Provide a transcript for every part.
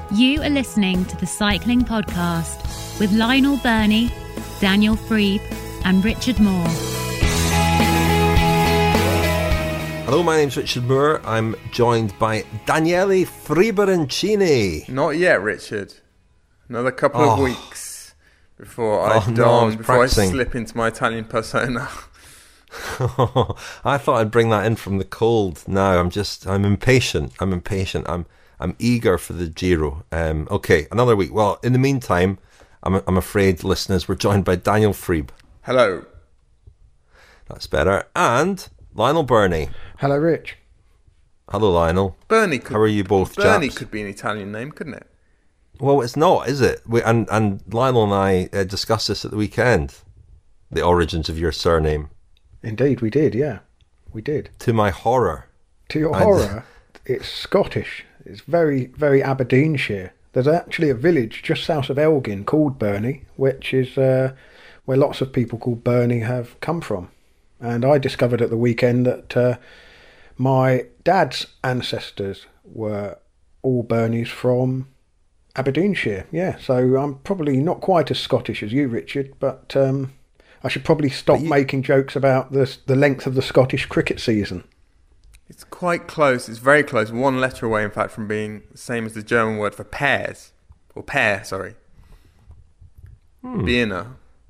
You are listening to the Cycling Podcast with Lionel Birnie, Daniel Friebe and Richard Moore. Hello, my name's Richard Moore. I'm joined by Daniele Frieberancini. Not yet, Richard. Another couple of weeks before I slip into my Italian persona. I thought I'd bring that in from the cold. Now I'm impatient. I'm eager for the Giro. Okay, another week. Well, in the meantime, I'm afraid, listeners, we're joined by Daniel Friebe. Hello. That's better. And Lionel Birnie. Hello, Rich. Hello, Lionel. How are you both, Birnie chaps? could be an Italian name, couldn't it? Well, it's not, is it? And Lionel and I discussed this at the weekend. The origins of your surname. Indeed, we did, yeah. We did. To my horror. To your horror, it's Scottish. It's very, very Aberdeenshire. There's actually a village just south of Elgin called Birnie, which is where lots of people called Birnie have come from. And I discovered at the weekend that my dad's ancestors were all Birnies from Aberdeenshire. Yeah, so I'm probably not quite as Scottish as you, Richard, but I should probably stop making jokes about the length of the Scottish cricket season. It's quite close. It's very close. One letter away, in fact, from being the same as the German word for pears. Or pear, sorry. Birne.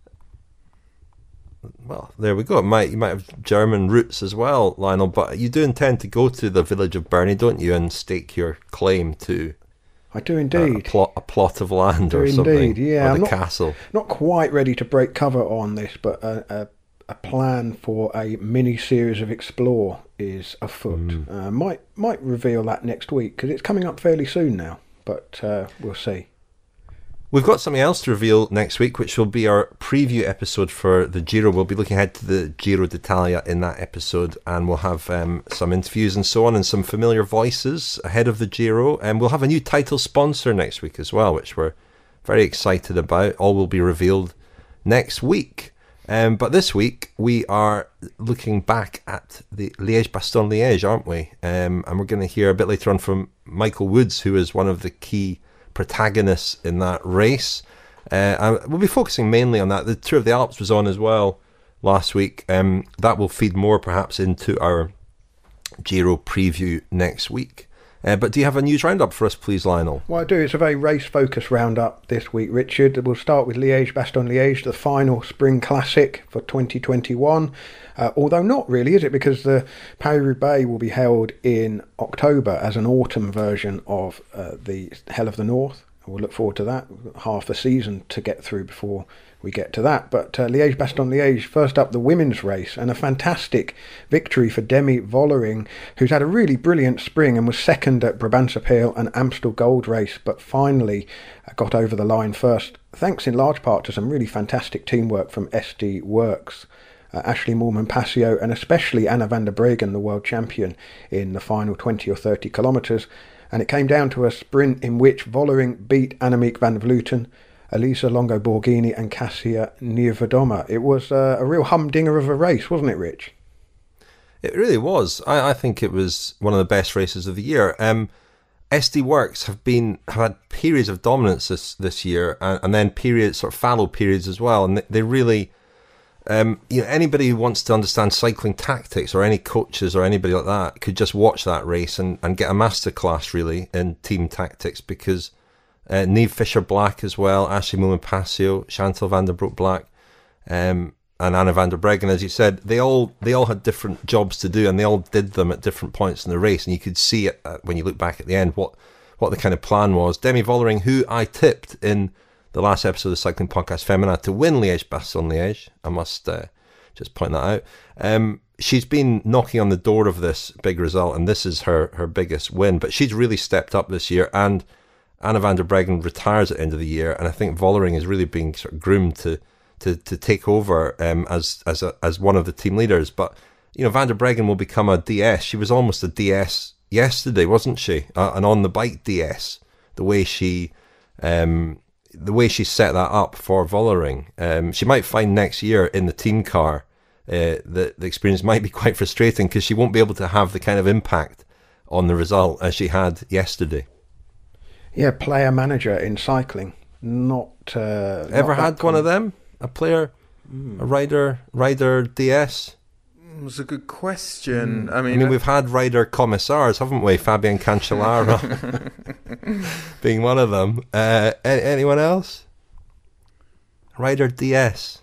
Well, there we go. You might have German roots as well, Lionel, but you do intend to go to the village of Birnie, don't you, and stake your claim to... I do indeed. A plot of land or something. Indeed, yeah. Or the castle. Not quite ready to break cover on this, but a plan for a mini-series of Explore is afoot. Might reveal that next week, because it's coming up fairly soon now, but we'll see. We've got something else to reveal next week, which will be our preview episode for the Giro. We'll be looking ahead to the Giro d'Italia in that episode, and we'll have some interviews and so on, and some familiar voices ahead of the Giro. And we'll have a new title sponsor next week as well, which we're very excited about. All will be revealed next week. But this week, we are looking back at the Liège-Bastogne-Liège, aren't we? And we're going to hear a bit later on from Michael Woods, who is one of the key protagonists in that race. And we'll be focusing mainly on that. The Tour of the Alps was on as well last week. That will feed more perhaps into our Giro preview next week. But do you have a news roundup for us, please, Lionel? Well, I do. It's a very race-focused roundup this week, Richard. We'll start with Liège-Bastogne-Liège, the final spring classic for 2021. Although not really, is it? Because the Paris-Roubaix will be held in October as an autumn version of the Hell of the North. We'll look forward to that. We've got half a season to get through before we get to that. But Liège-Bastogne-Liège, first up, the women's race, and a fantastic victory for Demi Vollering, who's had a really brilliant spring and was second at Brabantse Pijl and Amstel Gold Race, but finally got over the line first, thanks in large part to some really fantastic teamwork from SD Works. Ashley Moolman-Passio, and especially Anna van der Breggen, the world champion, in the final 20 or 30 kilometres. And it came down to a sprint in which Vollering beat Annemiek van Vleuten, Elisa Longo Borghini and Cassia Niewiadoma. It was a real humdinger of a race, wasn't it, Rich? It really was. I think it was one of the best races of the year. SD Works have had periods of dominance this year, and then sort of fallow periods as well, and they really... anybody who wants to understand cycling tactics, or any coaches or anybody like that, could just watch that race and get a masterclass really in team tactics, because Niamh Fisher-Black as well, Ashley Moolman-Passio, Chantal van der Broek-Black, and Anna van der Breggen, as you said, they all had different jobs to do, and they all did them at different points in the race, and you could see it when you look back at the end what the kind of plan was. Demi Vollering, who I tipped in the last episode of the Cycling Podcast Femina to win Liège-Bastogne-Liège, I must just point that out. She's been knocking on the door of this big result, and this is her biggest win. But she's really stepped up this year, and Anna van der Breggen retires at the end of the year, and I think Vollering is really being sort of groomed to take over as one of the team leaders. But van der Breggen will become a DS. She was almost a DS yesterday, wasn't she? An on the bike DS. The way she set that up for Vollering. She might find next year in the team car that the experience might be quite frustrating, because she won't be able to have the kind of impact on the result as she had yesterday. player manager in cycling. Not ever had one of them? A player, a rider DS? It's a good question. I mean, we've had rider commissars, haven't we? Fabian Cancellara being one of them. Anyone else? Rider DS.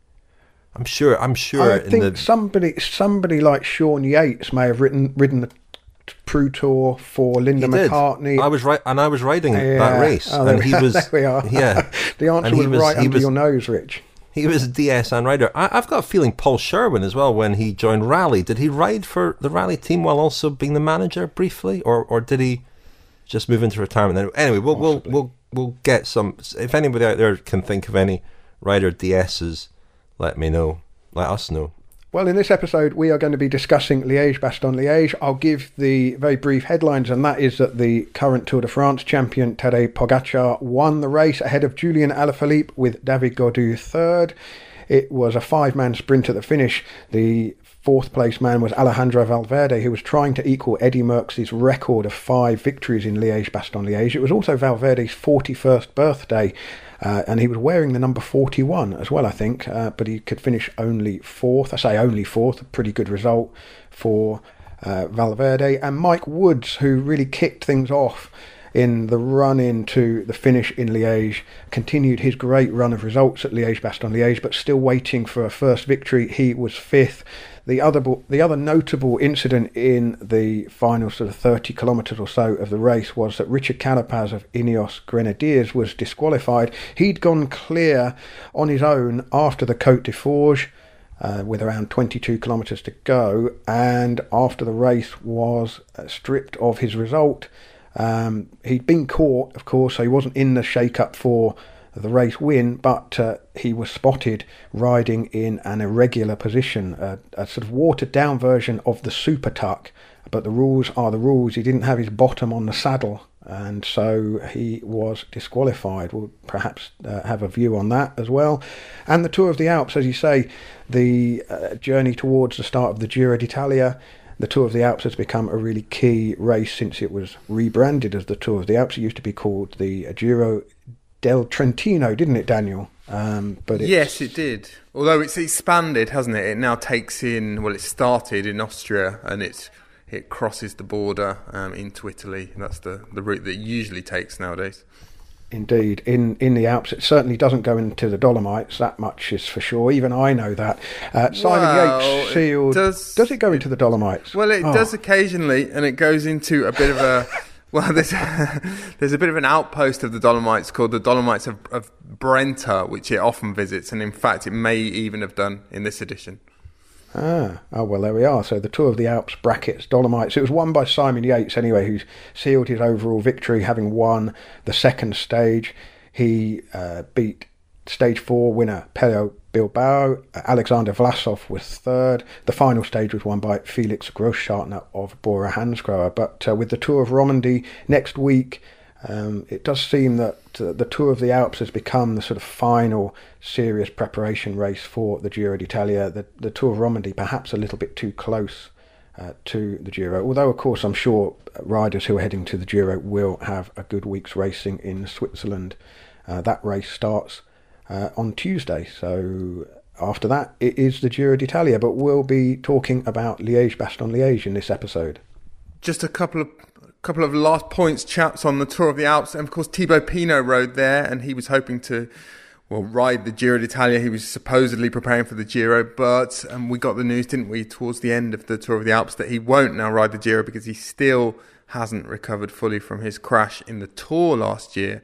I'm sure. I think somebody like Sean Yates may have ridden the Pro Tour for Linda McCartney. I was riding that race, and he was. There we are. Yeah, the answer was right under your nose, Rich. He was a DS and rider. I've got a feeling Paul Sherwin as well, when he joined Rally. Did he ride for the Rally team while also being the manager briefly, or did he just move into retirement? Anyway, we'll get some. If anybody out there can think of any rider DSs, let me know. Let us know. Well, in this episode, we are going to be discussing Liège-Bastogne-Liège. I'll give the very brief headlines, and that is that the current Tour de France champion, Tadej Pogacar, won the race ahead of Julian Alaphilippe with David Gaudu third. It was a five-man sprint at the finish. The fourth-place man was Alejandro Valverde, who was trying to equal Eddie Merckx's record of 5 victories in Liège-Bastogne-Liège. It was also Valverde's 41st birthday, and he was wearing the number 41 as well, I think, but he could finish only 4th. I say only 4th, a pretty good result for Valverde. And Mike Woods, who really kicked things off in the run into the finish in Liège, continued his great run of results at Liège-Bastogne-Liège, but still waiting for a first victory. He was 5th. The other notable incident in the final sort of 30 kilometres or so of the race was that Richard Carapaz of Ineos Grenadiers was disqualified. He'd gone clear on his own after the Côte de Forges, with around 22 kilometres to go, and after the race was stripped of his result. He'd been caught, of course, so he wasn't in the shake-up for the race win, but he was spotted riding in an irregular position, a sort of watered-down version of the Super Tuck, but the rules are the rules. He didn't have his bottom on the saddle, and so he was disqualified. We'll perhaps have a view on that as well. And the Tour of the Alps, as you say, the journey towards the start of the Giro d'Italia. The Tour of the Alps has become a really key race since it was rebranded as the Tour of the Alps. It used to be called the Giro del Trentino, didn't it, Daniel? Yes, it did. Although it's expanded, hasn't it? It now takes in, well, it started in Austria and it crosses the border into Italy. That's the route that it usually takes nowadays. Indeed. In the Alps, it certainly doesn't go into the Dolomites, that much is for sure. Even I know that. Simon Yates sealed... Does it go into the Dolomites? Well, it does occasionally, and it goes into a bit of a... Well, there's a bit of an outpost of the Dolomites called the Dolomites of Brenta, which it often visits, and in fact it may even have done in this edition. Oh, well, there we are. So the Tour of the Alps brackets Dolomites. It was won by Simon Yates anyway, who sealed his overall victory, having won the second stage. He beat Stage 4 winner Pello Bilbao. Alexander Vlasov was third. The final stage was won by Felix Großschartner of Bora Hansgrohe. But with the Tour of Romandy next week, it does seem that the Tour of the Alps has become the sort of final serious preparation race for the Giro d'Italia. The Tour of Romandy perhaps a little bit too close to the Giro, although of course I'm sure riders who are heading to the Giro will have a good week's racing in Switzerland. That race starts on Tuesday, so after that it is the Giro d'Italia, but we'll be talking about Liège-Bastogne-Liège in this episode. Just a couple of last points, chaps, on the Tour of the Alps. And of course Thibaut Pinot rode there, and he was hoping to ride the Giro d'Italia. He was supposedly preparing for the Giro, but we got the news, didn't we, towards the end of the Tour of the Alps, that he won't now ride the Giro because he still hasn't recovered fully from his crash in the Tour last year.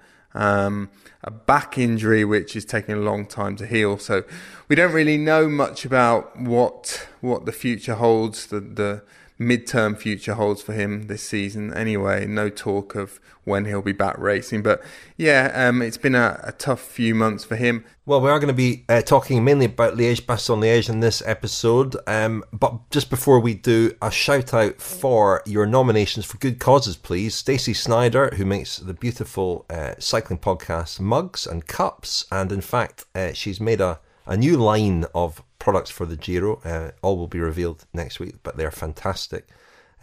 A back injury which is taking a long time to heal, so we don't really know much about what the future holds, the mid-term future holds for him this season anyway. No talk of when he'll be back racing, but it's been a tough few months for him. Well, we are going to be talking mainly about Liège-Bastogne-Liège in this episode, but just before we do, a shout out for your nominations for good causes, please. Stacey Snyder, who makes the beautiful cycling podcast mugs and cups, and in fact she's made a new line of products for the Giro. All will be revealed next week, but they're fantastic.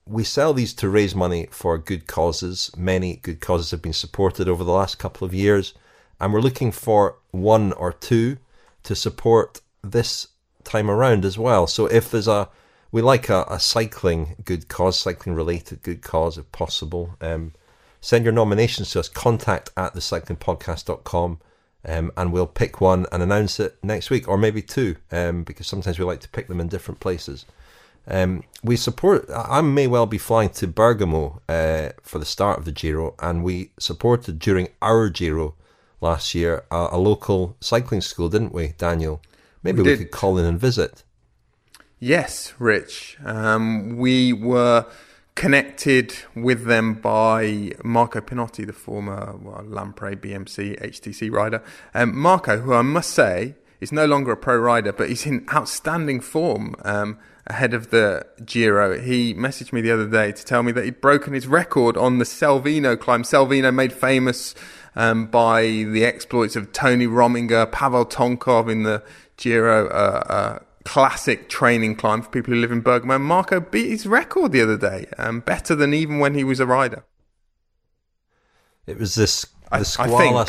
we sell these to raise money for good causes. Many good causes have been supported over the last couple of years, and we're looking for one or two to support this time around as well. So if there's we like a cycling good cause, cycling related good cause if possible, send your nominations to us, contact@thecyclingpodcast.com, and we'll pick one and announce it next week, or maybe two, because sometimes we like to pick them in different places. We support, I may well be flying to Bergamo for the start of the Giro, and we supported during our Giro last year a local cycling school, didn't we, Daniel? Maybe we could call in and visit. Yes, Rich. We were connected with them by Marco Pinotti, the former Lampre BMC HTC rider. Marco, who I must say is no longer a pro rider, but he's in outstanding form ahead of the Giro. He messaged me the other day to tell me that he'd broken his record on the Selvino climb. Selvino, made famous by the exploits of Tony Rominger, Pavel Tonkov in the Giro, classic training climb for people who live in Bergamo. Marco beat his record the other day, better than even when he was a rider. It was the Squala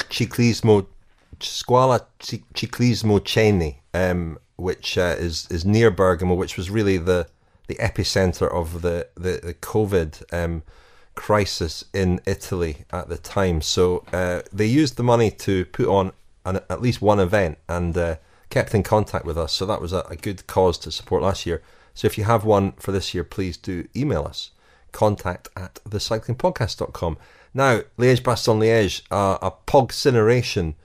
Ciclismo Ceni, which is near Bergamo, which was really the epicenter of the COVID crisis in Italy at the time. So they used the money to put on at least one event, and kept in contact with us. So that was a good cause to support last year. So if you have one for this year, please do email us, contact@thecyclingpodcast.com. Now, Liège-Bastogne-Liège, a pogcineration,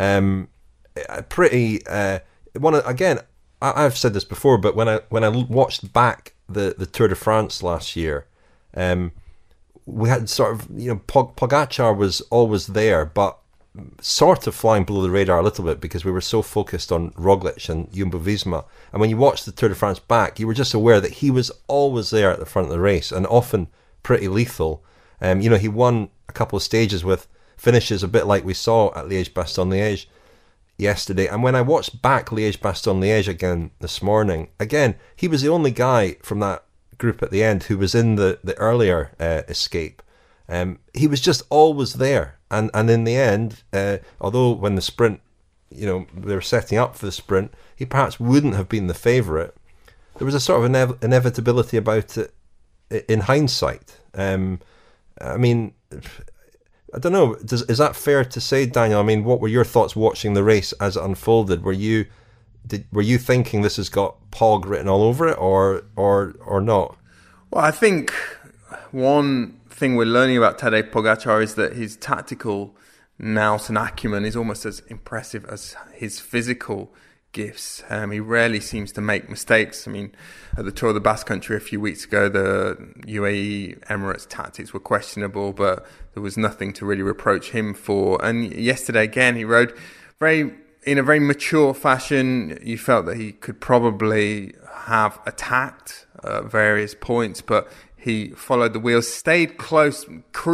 again, I've said this before, but when I watched back the Tour de France last year, we had sort of, Pogacar was always there, but sort of flying below the radar a little bit because we were so focused on Roglic and Jumbo-Visma. And when you watched the Tour de France back, you were just aware that he was always there at the front of the race, and often pretty lethal. He won a couple of stages with finishes a bit like we saw at Liège-Bastogne-Liège yesterday. And when I watched back Liège-Bastogne-Liège again this morning, again, he was the only guy from that group at the end who was in the earlier escape. He was just always there. And in the end, although when the sprint, they were setting up for the sprint, he perhaps wouldn't have been the favourite, there was a sort of inevitability about it in hindsight. I mean, I don't know, is that fair to say, Daniel? I mean, what were your thoughts watching the race as it unfolded? Were you thinking this has got Pog written all over it, or not? Well, I think one thing we're learning about Tadej Pogacar is that his tactical nous and acumen is almost as impressive as his physical gifts. He rarely seems to make mistakes. I mean, at the Tour of the Basque Country a few weeks ago, the UAE Emirates tactics were questionable, but there was nothing to really reproach him for. And yesterday again, he rode in a very mature fashion. You felt that he could probably have attacked at various points, but he followed the wheels, stayed close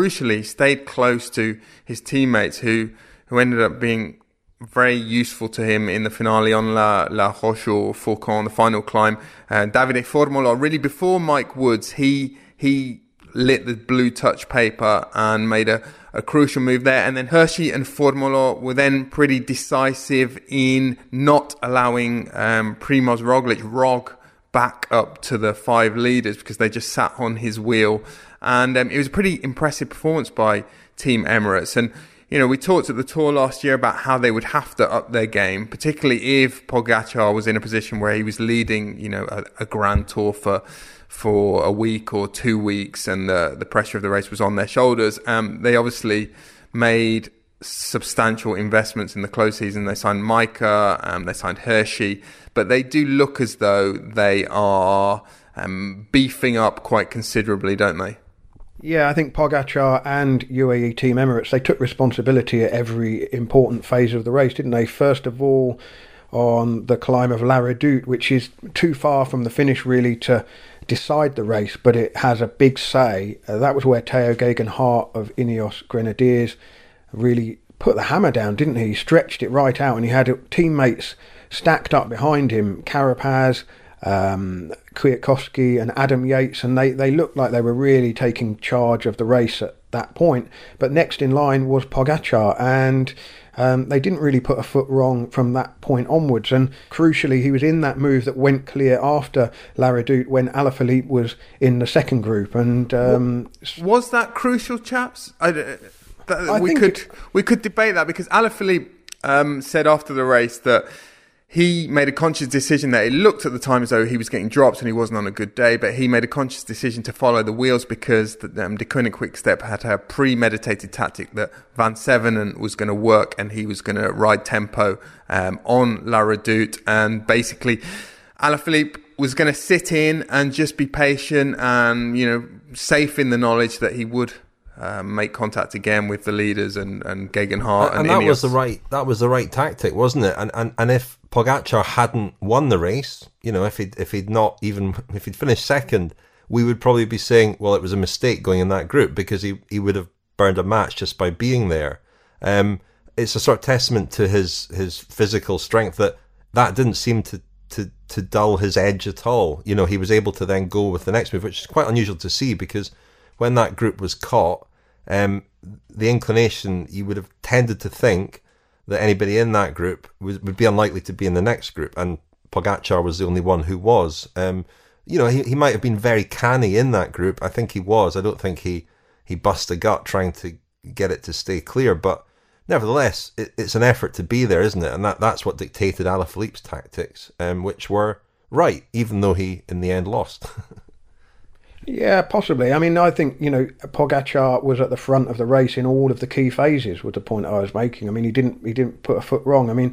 to his teammates who ended up being very useful to him in the finale on La Roche-au-Faucon, the final climb. Davide Formolo, really before Mike Woods, he lit the blue touch paper and made a crucial move there. And then Hershey and Formolo were then pretty decisive in not allowing Primož Roglic back up to the five leaders because they just sat on his wheel. And it was a pretty impressive performance by Team Emirates. And, we talked at the Tour last year about how they would have to up their game, particularly if Pogacar was in a position where he was leading, a Grand Tour for a week or 2 weeks, and the pressure of the race was on their shoulders. They obviously made substantial investments in the close season. They signed Micah, they signed Hershey, but they do look as though they are beefing up quite considerably, don't they? Yeah, I think Pogacar and UAE Team Emirates, they took responsibility at every important phase of the race, didn't they? First of all, on the climb of La Redoute, which is too far from the finish really to decide the race, but it has a big say. That was where Tao Geoghegan Hart of Ineos Grenadiers really put the hammer down, didn't he? He stretched it right out, and he had teammates stacked up behind him. Carapaz, Kwiatkowski and Adam Yates, and they looked like they were really taking charge of the race at that point. But next in line was Pogačar, and they didn't really put a foot wrong from that point onwards. And crucially, he was in that move that went clear after La Redoute when Alaphilippe was in the second group. And was that crucial, chaps? We could debate that, because Alaphilippe said after the race that he made a conscious decision that it looked at the time as though he was getting dropped and he wasn't on a good day, but he made a conscious decision to follow the wheels because De Koning Quick-Step had a premeditated tactic that Van Sevenen was going to work, and he was going to ride tempo on La Redoute, and basically Alaphilippe was going to sit in and just be patient and, safe in the knowledge that he would make contact again with the leaders and Gegenhardt and that Ineos. that was the right tactic, wasn't it? And if Pogačar hadn't won the race, if he'd finished second, we would probably be saying, well, it was a mistake going in that group, because he would have burned a match just by being there. It's a sort of testament to his physical strength that didn't seem to dull his edge at all. He was able to then go with the next move, which is quite unusual to see, because when that group was caught, the inclination, you would have tended to think that anybody in that group would be unlikely to be in the next group, and Pogačar was the only one who was. He might have been very canny in that group. I think he was. I don't think he bust a gut trying to get it to stay clear, but nevertheless, it's an effort to be there, isn't it? And that's what dictated Alaphilippe's tactics, which were right, even though he in the end lost. Yeah, possibly. I mean, I think, Pogačar was at the front of the race in all of the key phases, was the point I was making. I mean, he didn't put a foot wrong. I mean,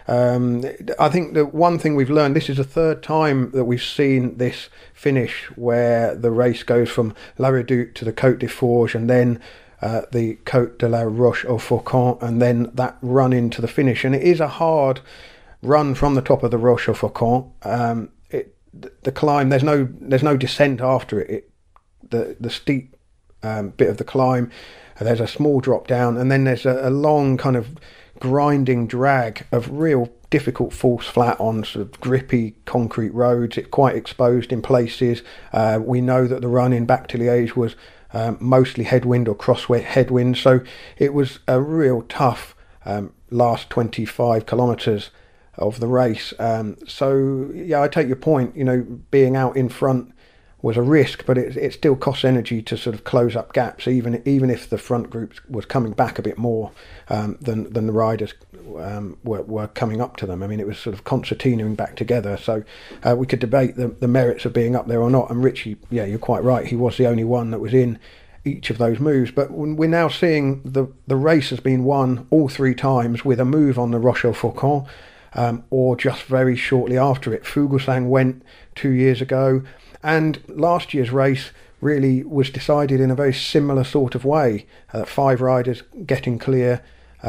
I think the one thing we've learned, this is the third time that we've seen this finish where the race goes from La Redoute to the Côte des Forges, and then the Côte de la Roche-au-Faucon, and then that run into the finish. And it is a hard run from the top of the Roche-au-Faucon. The climb, there's no descent after it. The steep bit of the climb, there's a small drop down, and then there's a long kind of grinding drag of real difficult false flat on sort of grippy concrete roads. It's quite exposed in places. We know that the run in back to Liège was mostly headwind or crosswind headwind, so it was a real tough last 25 kilometres of the race. So yeah, I take your point. Being out in front was a risk, but it still costs energy to sort of close up gaps, even if the front group was coming back a bit more than the riders were coming up to them. I mean, it was sort of concertinaing back together. So we could debate the merits of being up there or not. And Richie, yeah, you're quite right. He was the only one that was in each of those moves. But we're now seeing the race has been won all three times with a move on the Roche-au-Faucon. Or just very shortly after it. Fuglsang went 2 years ago, and last year's race really was decided in a very similar sort of way. 5 riders getting clear.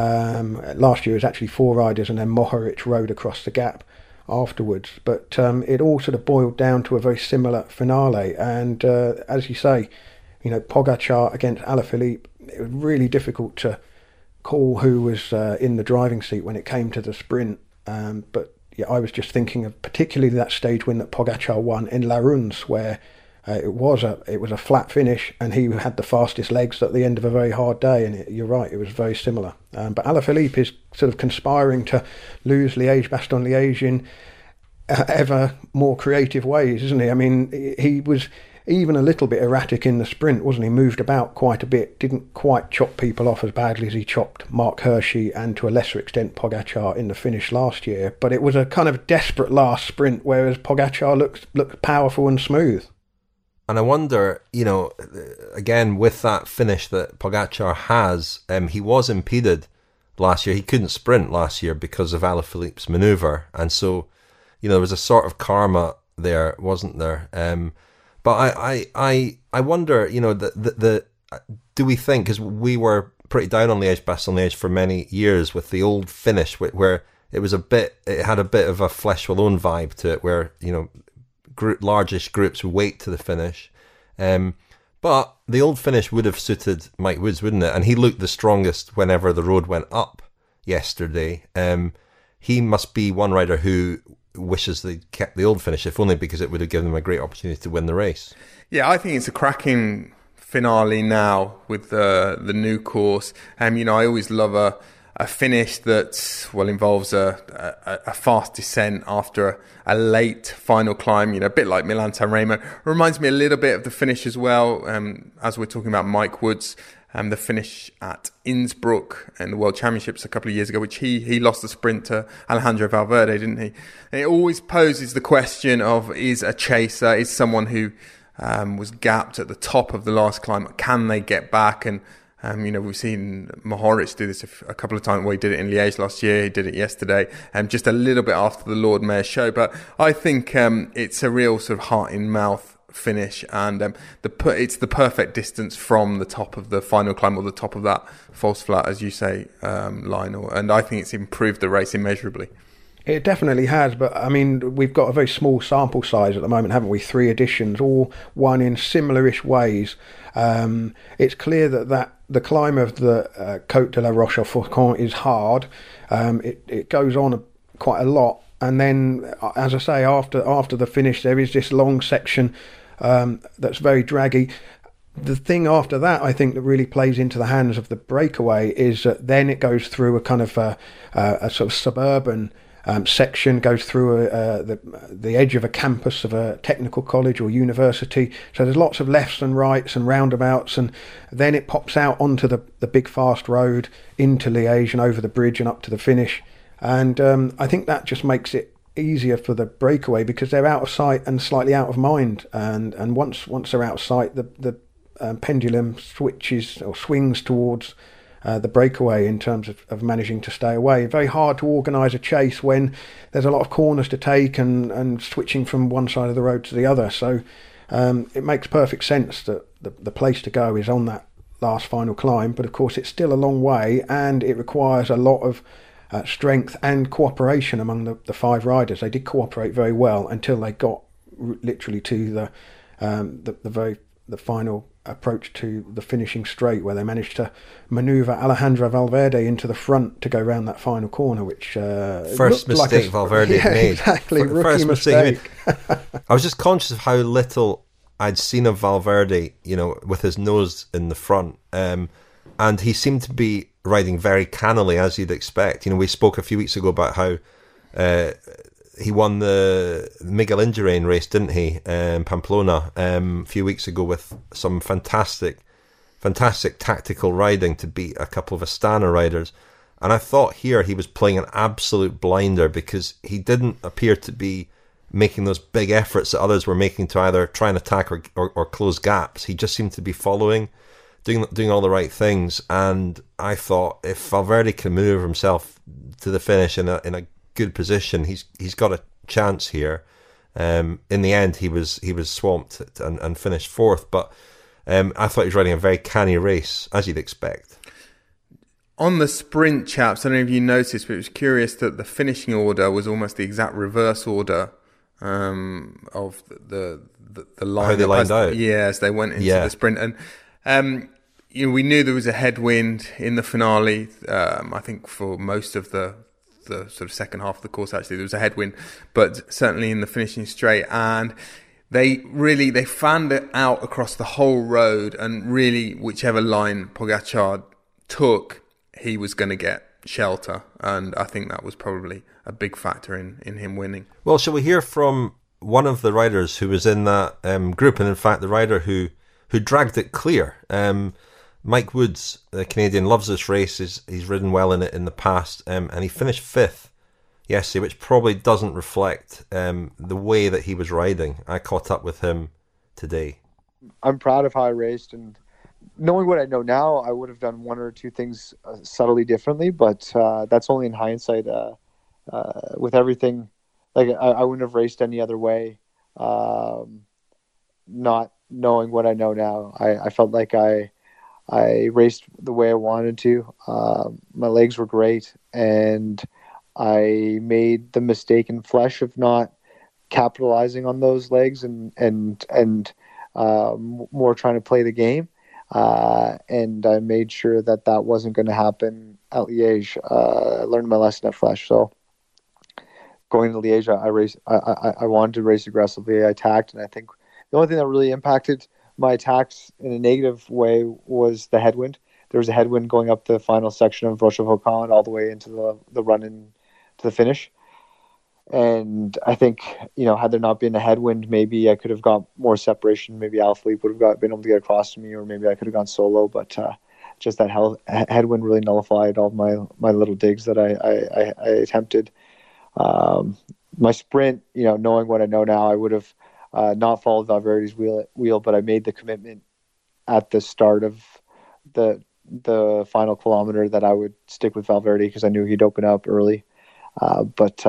Last year it was actually 4 riders, and then Mohoric rode across the gap afterwards. But it all sort of boiled down to a very similar finale. And as you say, Pogačar against Alaphilippe, it was really difficult to call who was in the driving seat when it came to the sprint. But yeah, I was just thinking of particularly that stage win that Pogačar won in La Runce, where it was a flat finish, and he had the fastest legs at the end of a very hard day. And you're right, it was very similar. But Alaphilippe is sort of conspiring to lose Liège-Bastogne-Liège in ever more creative ways, isn't he? I mean, he was even a little bit erratic in the sprint, wasn't he? Moved about quite a bit, didn't quite chop people off as badly as he chopped Mark Hirschi and to a lesser extent Pogačar in the finish last year. But it was a kind of desperate last sprint, whereas Pogačar looked powerful and smooth. And I wonder, again, with that finish that Pogačar has, he was impeded last year. He couldn't sprint last year because of Alaphilippe's manoeuvre. And so, there was a sort of karma there, wasn't there? But I wonder, do we think, because we were pretty down on Liège-Bastogne-Liège for many years with the old finish where it had a bit of a Flèche Wallonne vibe to it, where, largish groups would wait to the finish. But the old finish would have suited Mike Woods, wouldn't it? And he looked the strongest whenever the road went up yesterday. He must be one rider who wishes they kept the old finish, if only because it would have given them a great opportunity to win the race. Yeah, I think it's a cracking finale now with the new course. I always love a finish that involves a fast descent after a late final climb. A bit like Milan-San Remo. Reminds me a little bit of the finish as well. As we're talking about Mike Woods, the finish at Innsbruck in the World Championships a couple of years ago, which he lost the sprint to Alejandro Valverde, didn't he? And it always poses the question of, is a chaser, is someone who was gapped at the top of the last climb, can they get back? And we've seen Mohoric do this a couple of times. Well, he did it in Liège last year. He did it yesterday, just a little bit after the Lord Mayor's show. But I think it's a real sort of heart-in-mouth finish, and it's the perfect distance from the top of the final climb, or the top of that false flat, as you say, Lionel. And I think it's improved the race immeasurably. It definitely has, but I mean, we've got a very small sample size at the moment, haven't we? 3 editions, all won in similar-ish ways. It's clear that the climb of the Côte de la Rochefoucauld is hard. It goes on quite a lot, and then, as I say, after the finish, there is this long section that's very draggy. The thing after that, I think, that really plays into the hands of the breakaway is that then it goes through a kind of a sort of suburban section, goes through the edge of a campus of a technical college or university. So there's lots of lefts and rights and roundabouts, and then it pops out onto the big fast road into Liège and over the bridge and up to the finish. And I think that just makes it easier for the breakaway because they're out of sight and slightly out of mind. And once they're out of sight, the pendulum swings towards the breakaway in terms of managing to stay away. Very hard to organise a chase when there's a lot of corners to take and switching from one side of the road to the other. So it makes perfect sense that the place to go is on that last final climb. But of course, it's still a long way, and it requires a lot of strength and cooperation among the 5 riders. They did cooperate very well until they got literally to the final approach to the finishing straight, where they managed to manoeuvre Alejandro Valverde into the front to go round that final corner, which first mistake Valverde made. Exactly, rookie first mistake. I was just conscious of how little I'd seen of Valverde, with his nose in the front, and he seemed to be riding very cannily, as you'd expect. We spoke a few weeks ago about how he won the Miguel Indurain race, didn't he, in Pamplona, a few weeks ago, with some fantastic tactical riding to beat a couple of Astana riders. And I thought here he was playing an absolute blinder, because he didn't appear to be making those big efforts that others were making to either try and attack or close gaps. He just seemed to be following, doing all the right things. And I thought, if Valverde can move himself to the finish in a good position, he's got a chance here. In the end, he was swamped and finished 4th, but I thought he was riding a very canny race, as you'd expect. On the sprint, chaps, I don't know if you noticed, but it was curious that the finishing order was almost the exact reverse order of the line. How they lined out. Yes, they went into the sprint, and we knew there was a headwind in the finale. I think for most of the sort of second half of the course, actually, there was a headwind, but certainly in the finishing straight, and they fanned it out across the whole road, and really whichever line Pogačar took, he was going to get shelter, and I think that was probably a big factor in him winning. Well, shall we hear from one of the riders who was in that group, and in fact the rider who dragged it clear? Mike Woods, the Canadian, loves this race. He's ridden well in it in the past, and he finished 5th yesterday, which probably doesn't reflect the way that he was riding. I caught up with him today. I'm proud of how I raced, and knowing what I know now, I would have done 1 or 2 things subtly differently, but that's only in hindsight. With everything, like I wouldn't have raced any other way, not knowing what I know now. I felt like I raced the way I wanted to. My legs were great, and I made the mistake in Flèche of not capitalizing on those legs and more trying to play the game. And I made sure that wasn't going to happen at Liège. I learned my lesson at Flèche. So going to Liège, I wanted to race aggressively. I attacked, and I think the only thing that really impacted my attacks in a negative way was the headwind. There was a headwind going up the final section of Rochefoucauld all the way into the run in to the finish. And I think, had there not been a headwind, maybe I could have got more separation. Maybe Alaphilippe would have been able to get across to me, or maybe I could have gone solo. But just that headwind really nullified all my little digs that I attempted. My sprint, knowing what I know now, I would have not followed Valverde's wheel, but I made the commitment at the start of the final kilometer that I would stick with Valverde because I knew he'd open up early. But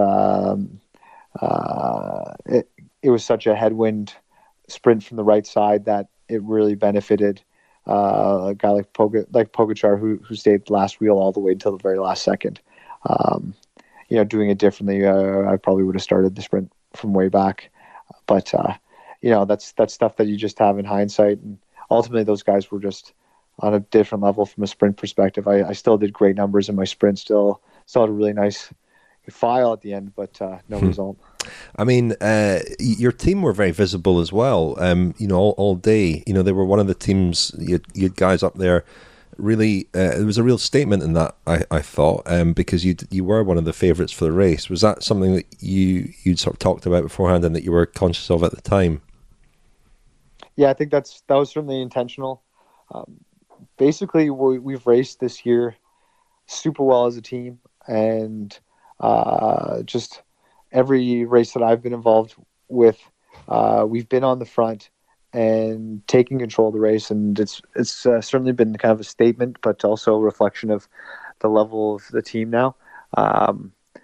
it was such a headwind sprint from the right side that it really benefited a guy like Pogačar who stayed last wheel all the way until the very last second. Doing it differently, I probably would have started the sprint from way back. But that's stuff that you just have in hindsight. And ultimately, those guys were just on a different level from a sprint perspective. I still did great numbers in my sprint. Still had a really nice file at the end, but no result. I mean, your team were very visible as well. All day. They were one of the teams. You had guys up there. Really, it was a real statement in that. I thought because you were one of the favourites for the race. Was that something that you'd sort of talked about beforehand and that you were conscious of at the time? Yeah, I think that was certainly intentional. Basically, we've raced this year super well as a team, and just every race that I've been involved with, we've been on the front and taking control of the race, and it's certainly been kind of a statement, but also a reflection of the level of the team now. At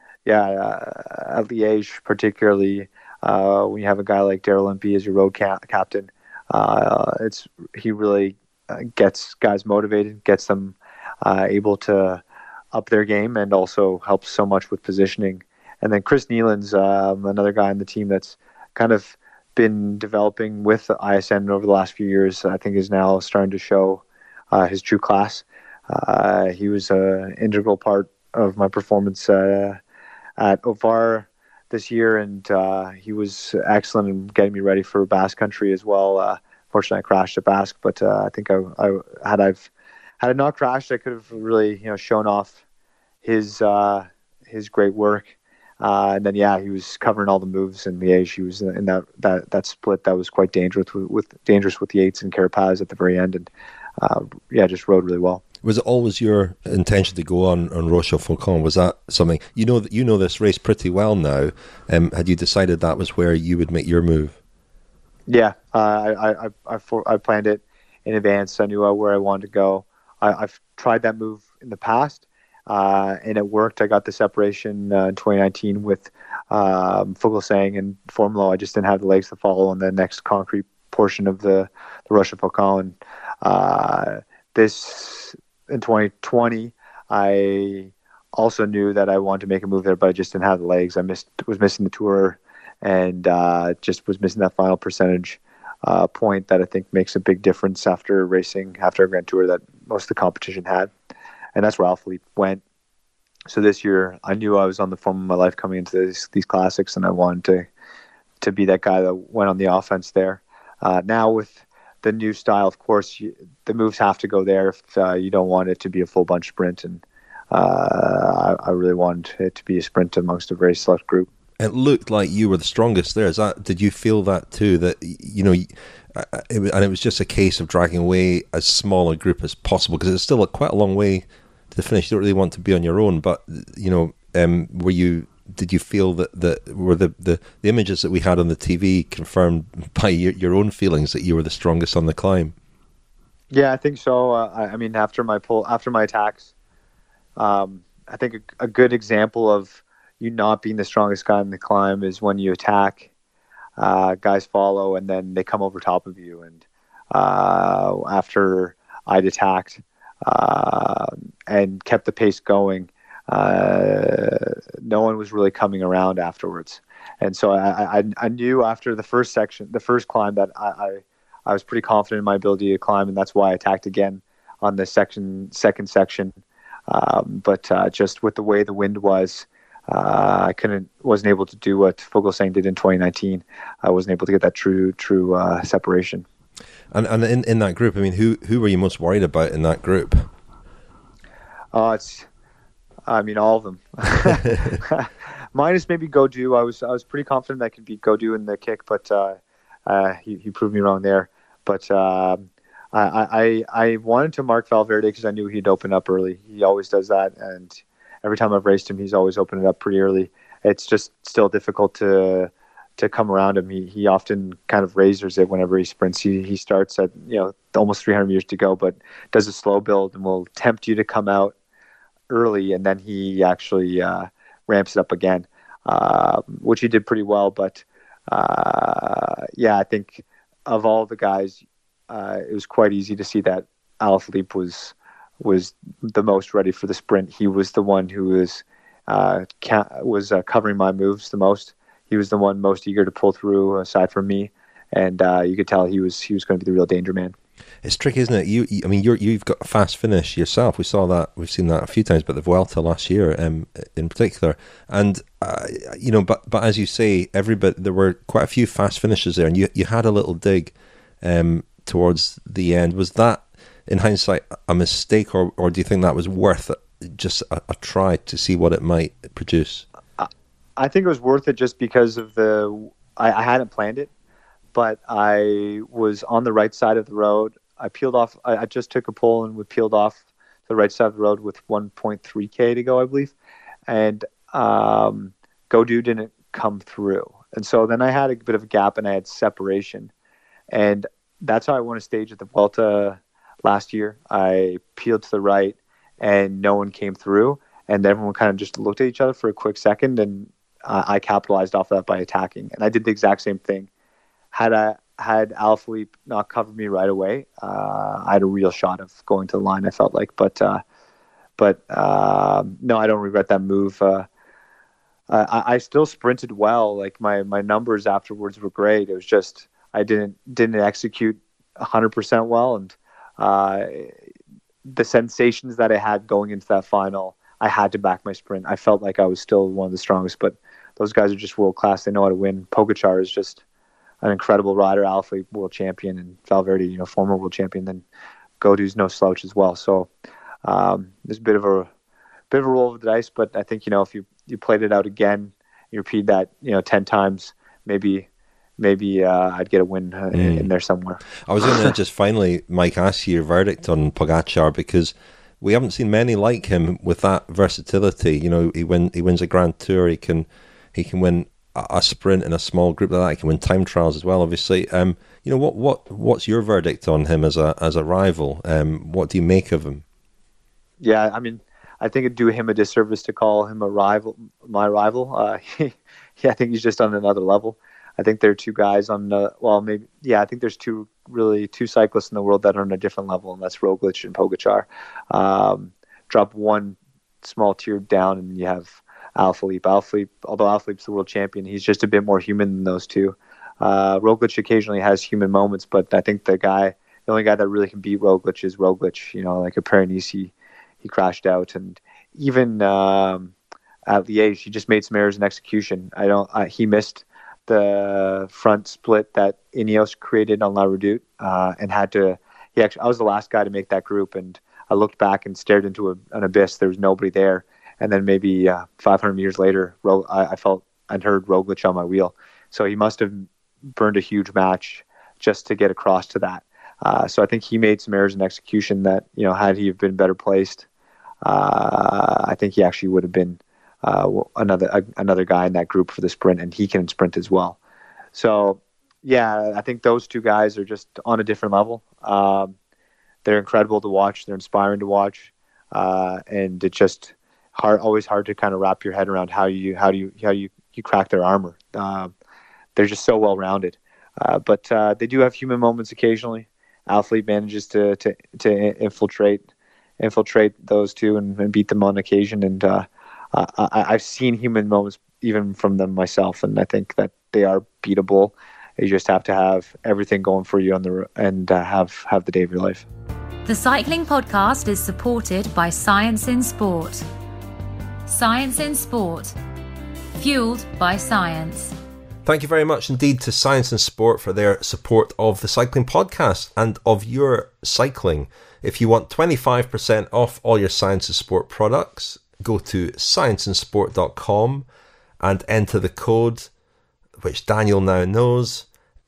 Liège, particularly when you have a guy like Daryl Impey as your road captain, he really gets guys motivated, gets them able to up their game, and also helps so much with positioning. And then Chris Nealon's another guy on the team that's kind of been developing with the ISN over the last few years. I think is now starting to show his true class. He was an integral part of my performance at Ovar this year, and he was excellent in getting me ready for Basque Country as well. Fortunately, I crashed at Basque, but I think had I not crashed, I could have really shown off his great work. And then he was covering all the moves in Liège. He was in that split that was quite dangerous with Yates and Carapaz at the very end, and just rode really well. Was it always your intention to go on Rochefoucauld? Was that something you know this race pretty well now? Had you decided that was where you would make your move? Yeah, I planned it in advance. I knew where I wanted to go. I've tried that move in the past. And it worked. I got the separation in 2019 with Fuglsang and Formelo. I just didn't have the legs to follow on the next concrete portion of the Rochefoucauld. And this in 2020, I also knew that I wanted to make a move there, but I just didn't have the legs. I was missing the tour, and just was missing that final percentage point that I think makes a big difference after a Grand Tour that most of the competition had. And that's where Alaphilippe went. So this year, I knew I was on the form of my life coming into these classics, and I wanted to be that guy that went on the offense there. Now with the new style, of course, the moves have to go there if you don't want it to be a full bunch sprint. And I really wanted it to be a sprint amongst a very select group. It looked like you were the strongest there. Did you feel that too? That it was just a case of dragging away as small a group as possible, because it's still quite a long way to the finish. You don't really want to be on your own, but did you feel that were the images that we had on the TV confirmed by your own feelings that you were the strongest on the climb? Yeah, I think so. I mean, after my attacks, I think a good example of you not being the strongest guy in the climb is when you attack, guys follow, and then they come over top of you. And after I'd attacked and kept the pace going, no one was really coming around afterwards. And so I knew after the first climb, that I was pretty confident in my ability to climb, and that's why I attacked again on the second section. But just with the way the wind was, I wasn't able to do what Fuglsang did in 2019. I wasn't able to get that true separation. And in that group, I mean, who were you most worried about in that group? All of them. Minus maybe Gaudu. I was pretty confident I could beat Gaudu in the kick, but he proved me wrong there. But I wanted to mark Valverde because I knew he'd open up early. He always does that, and every time I've raced him, he's always opened it up pretty early. It's just still difficult to come around him. He often kind of razors it whenever he sprints. He starts at almost 300 meters to go, but does a slow build and will tempt you to come out early, and then he actually ramps it up again, which he did pretty well. But I think of all the guys, it was quite easy to see that Alaphilippe was the most ready for the sprint. He was the one who was covering my moves the most. He was the one most eager to pull through, aside from me, and you could tell he was going to be the real danger man. It's tricky, isn't it? You've got a fast finish yourself. We've seen that a few times, but the Vuelta last year, in particular, and but as you say, there were quite a few fast finishes there, and you had a little dig towards the end. Was that, in hindsight, a mistake, or do you think that was worth just a try to see what it might produce? I think it was worth it just because of I hadn't planned it, but I was on the right side of the road. I peeled off. I just took a pull and we peeled off the right side of the road with 1.3K to go, I believe. And Gaudu didn't come through. And so then I had a bit of a gap and I had separation. And that's how I won a stage at the Vuelta last year. I peeled to the right and no one came through. And everyone kind of just looked at each other for a quick second, and I capitalized off that by attacking. And I did the exact same thing. Had Alaphilippe not covered me right away, I had a real shot of going to the line, I felt like. But no, I don't regret that move. I still sprinted well. Like my numbers afterwards were great. It was just I didn't execute 100% well, and the sensations that I had going into that final, I had to back my sprint. I felt like I was still one of the strongest, but those guys are just world class. They know how to win. Pogačar is just an incredible rider. Alaphilippe, world champion, and Valverde, former world champion. Then Gaudu's no slouch as well. So there's a bit of a roll of the dice, but I think if you played it out again, you repeat that 10 times, maybe I'd get a win in there somewhere. I was going to just finally, Mike, ask you your verdict on Pogačar, because we haven't seen many like him with that versatility. He wins a Grand Tour. He can win a sprint in a small group like that. He can win time trials as well, obviously. What's your verdict on him as a rival? What do you make of him? Yeah, I think it'd do him a disservice to call him my rival. I think he's just on another level. I think there are two guys I think there's two cyclists in the world that are on a different level, and that's Roglic and Pogačar. Drop one small tier down, and you have Alaphilippe. Although Alaphilippe's the world champion, he's just a bit more human than those two. Roglic occasionally has human moments, but I think the only guy that really can beat Roglic is Roglic. Like at Paris-Nice, he crashed out, and even at Liège, he just made some errors in execution. He missed the front split that Ineos created on La Redoute, and I was the last guy to make that group, and I looked back and stared into an abyss. There was nobody there. And then maybe 500 meters later, I felt and heard Roglic on my wheel. So he must have burned a huge match just to get across to that. So I think he made some errors in execution that, had he been better placed, I think he actually would have been another guy in that group for the sprint, and he can sprint as well. So, yeah, I think those two guys are just on a different level. They're incredible to watch. They're inspiring to watch, and it's just always hard to kind of wrap your head around how you crack their armor. They're just so well rounded, but they do have human moments occasionally. Alaphilippe manages to infiltrate those two and beat them on occasion, and I've seen human moments even from them myself, and I think that they are beatable. You just have to have everything going for you and have the day of your life. The Cycling Podcast is supported by Science in Sport. Science in Sport, fueled by science. Thank you very much indeed to Science and Sport for their support of the Cycling Podcast and of your cycling. If you want 25% off all your Science and Sport products, go to scienceandsport.com and enter the code, which Daniel now knows,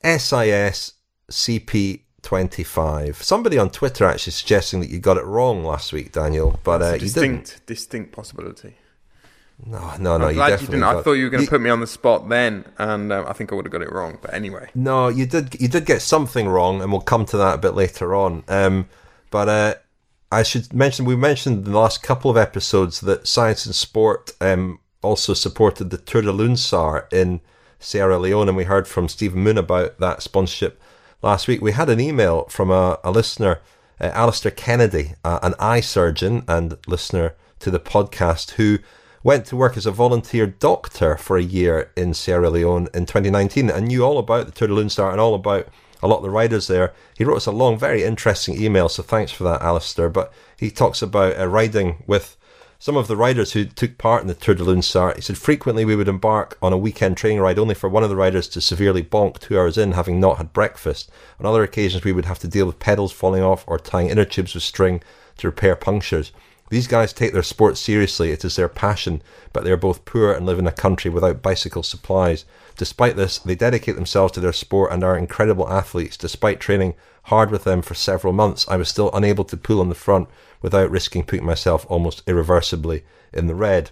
SISCP25. Somebody on Twitter actually suggesting that you got it wrong last week, Daniel, but you didn't. Distinct possibility. No, I'm you glad definitely you didn't. I thought you were going to put me on the spot then, and I think I would have got it wrong. But anyway, no, you did. You did get something wrong, and we'll come to that a bit later on. But I should mention we mentioned in the last couple of episodes that Science and Sport also supported the Tour de Lunsar in Sierra Leone, and we heard from Stephen Moon about that sponsorship last week. We had an email from a listener, Alistair Kennedy, an eye surgeon and listener to the podcast, who went to work as a volunteer doctor for a year in Sierra Leone in 2019 and knew all about the Tour de Lunsar and all about a lot of the riders there. He wrote us a long, very interesting email, so thanks for that, Alistair. But he talks about riding with some of the riders who took part in the Tour de Lunsar. He said, frequently we would embark on a weekend training ride only for one of the riders to severely bonk 2 hours in, having not had breakfast. On other occasions we would have to deal with pedals falling off or tying inner tubes with string to repair punctures. These guys take their sport seriously. It is their passion, but they are both poor and live in a country without bicycle supplies. Despite this, they dedicate themselves to their sport and are incredible athletes. Despite training hard with them for several months, I was still unable to pull on the front without risking putting myself almost irreversibly in the red.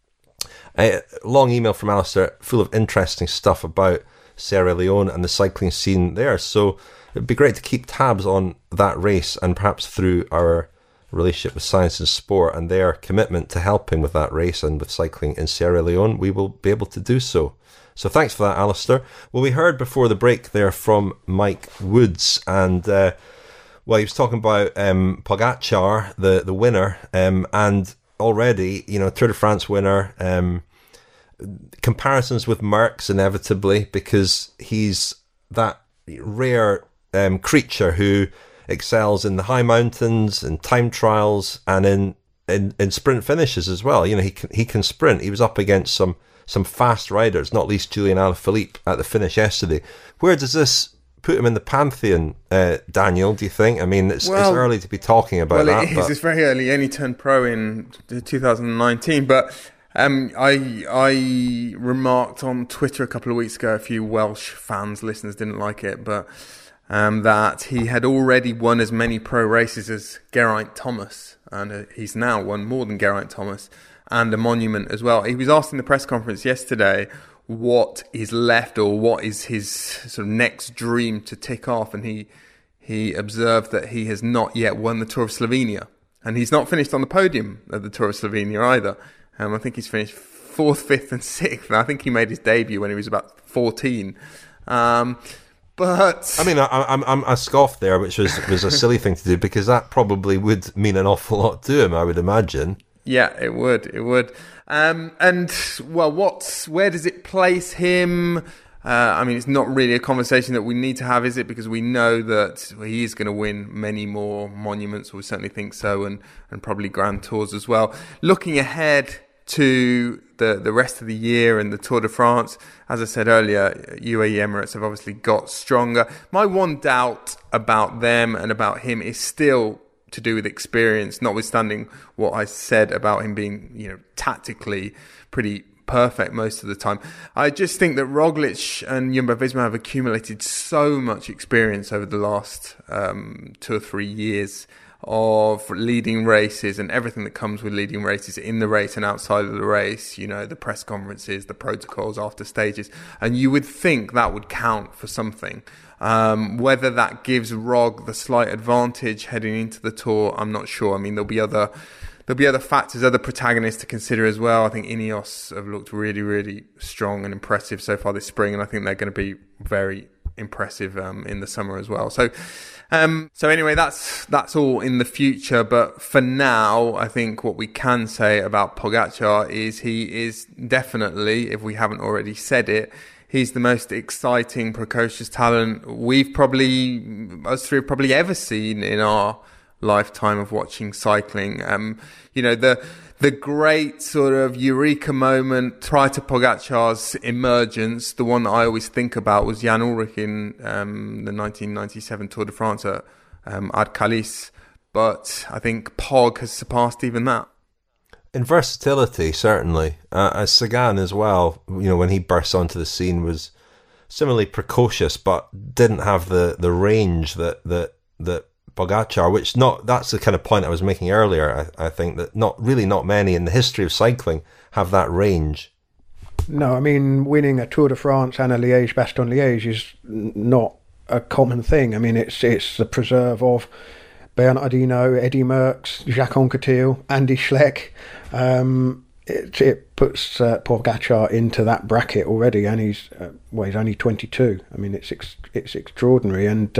A long email from Alistair, full of interesting stuff about Sierra Leone and the cycling scene there. So it'd be great to keep tabs on that race, and perhaps through our relationship with Science and Sport and their commitment to helping with that race and with cycling in Sierra Leone, we will be able to do so. So thanks for that, Alistair. Well, we heard before the break there from Mike Woods, and he was talking about Pogačar, the winner, and already, Tour de France winner, comparisons with Merckx inevitably, because he's that rare creature who excels in the high mountains and time trials and in sprint finishes as well. He can sprint. He was up against some fast riders, not least Julian Alaphilippe at the finish yesterday. Where does this put him in the pantheon, Daniel, do you think? I mean, it's early to be talking about that. Well, it's very early. He only turned pro in 2019, but I remarked on Twitter a couple of weeks ago, a few Welsh listeners didn't like it, but that he had already won as many pro races as Geraint Thomas, and he's now won more than Geraint Thomas, and a monument as well. He was asked in the press conference yesterday what is left, or what is his sort of next dream to tick off, and he observed that he has not yet won the Tour of Slovenia, and he's not finished on the podium at the Tour of Slovenia either. I think he's finished 4th, 5th and 6th, and I think he made his debut when he was about 14. But I mean, I scoffed there, which was a silly thing to do, because that probably would mean an awful lot to him, I would imagine. Yeah, it would. And well, where does it place him? I mean, it's not really a conversation that we need to have, is it? Because we know that he is going to win many more monuments, or we certainly think so, and probably Grand Tours as well. Looking ahead to the rest of the year and the Tour de France, as I said earlier, UAE Emirates have obviously got stronger. My one doubt about them and about him is still to do with experience, notwithstanding what I said about him being, tactically pretty perfect most of the time. I just think that Roglic and Jumbo-Visma have accumulated so much experience over the last 2 or 3 years of leading races and everything that comes with leading races, in the race and outside of the race, the press conferences, the protocols after stages, and you would think that would count for something. Whether that gives Rog the slight advantage heading into the Tour, I'm not sure. I mean, there'll be other factors, other protagonists to consider as well. I think Ineos have looked really, really strong and impressive so far this spring, and I think they're going to be very impressive in the summer as well. So anyway, that's all in the future. But for now, I think what we can say about Pogačar is he is definitely, if we haven't already said it, he's the most exciting, precocious talent us three have probably ever seen in our lifetime of watching cycling. The great sort of eureka moment prior to Pogacar's emergence, the one that I always think about was Jan Ullrich in the 1997 Tour de France at Arcalís. But I think Pog has surpassed even that. In versatility, certainly. As Sagan as well, when he burst onto the scene, was similarly precocious, but didn't have the range that Pogacar, that's the kind of point I was making earlier. I think that not many in the history of cycling have that range. No, I mean, winning a Tour de France and a Liège-Bastogne-Liège is not a common thing. I mean, it's the preserve of Bernard Hinault, Eddy Merckx, Jacques Anquetil, Andy Schleck. It puts Pogacar into that bracket already, and he's only 22. I mean, it's extraordinary, and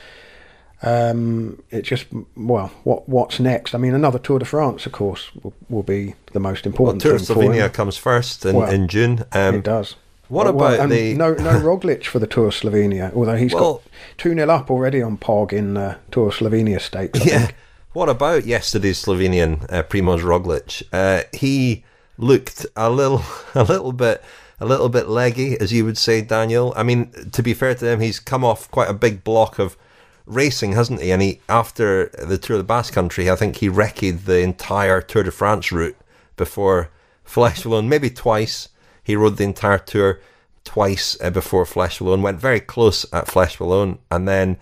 it just what's next? I mean, another Tour de France, of course, will be the most important. Tour of thing Slovenia comes first in June. It does. What about no Roglic for the Tour of Slovenia? Although he's got 2-0 up already on Pog in Tour of Slovenia stakes. I think. What about yesterday's Slovenian Primož Roglic? He looked a little bit leggy, as you would say, Daniel. I mean, to be fair to him, he's come off quite a big block of racing, hasn't he? And after the Tour of the Basque Country, I think he wrecked the entire Tour de France route before Flèche Wallonne, maybe twice. He rode the entire Tour twice before Flèche Wallonne, went very close at Flèche Wallonne, and then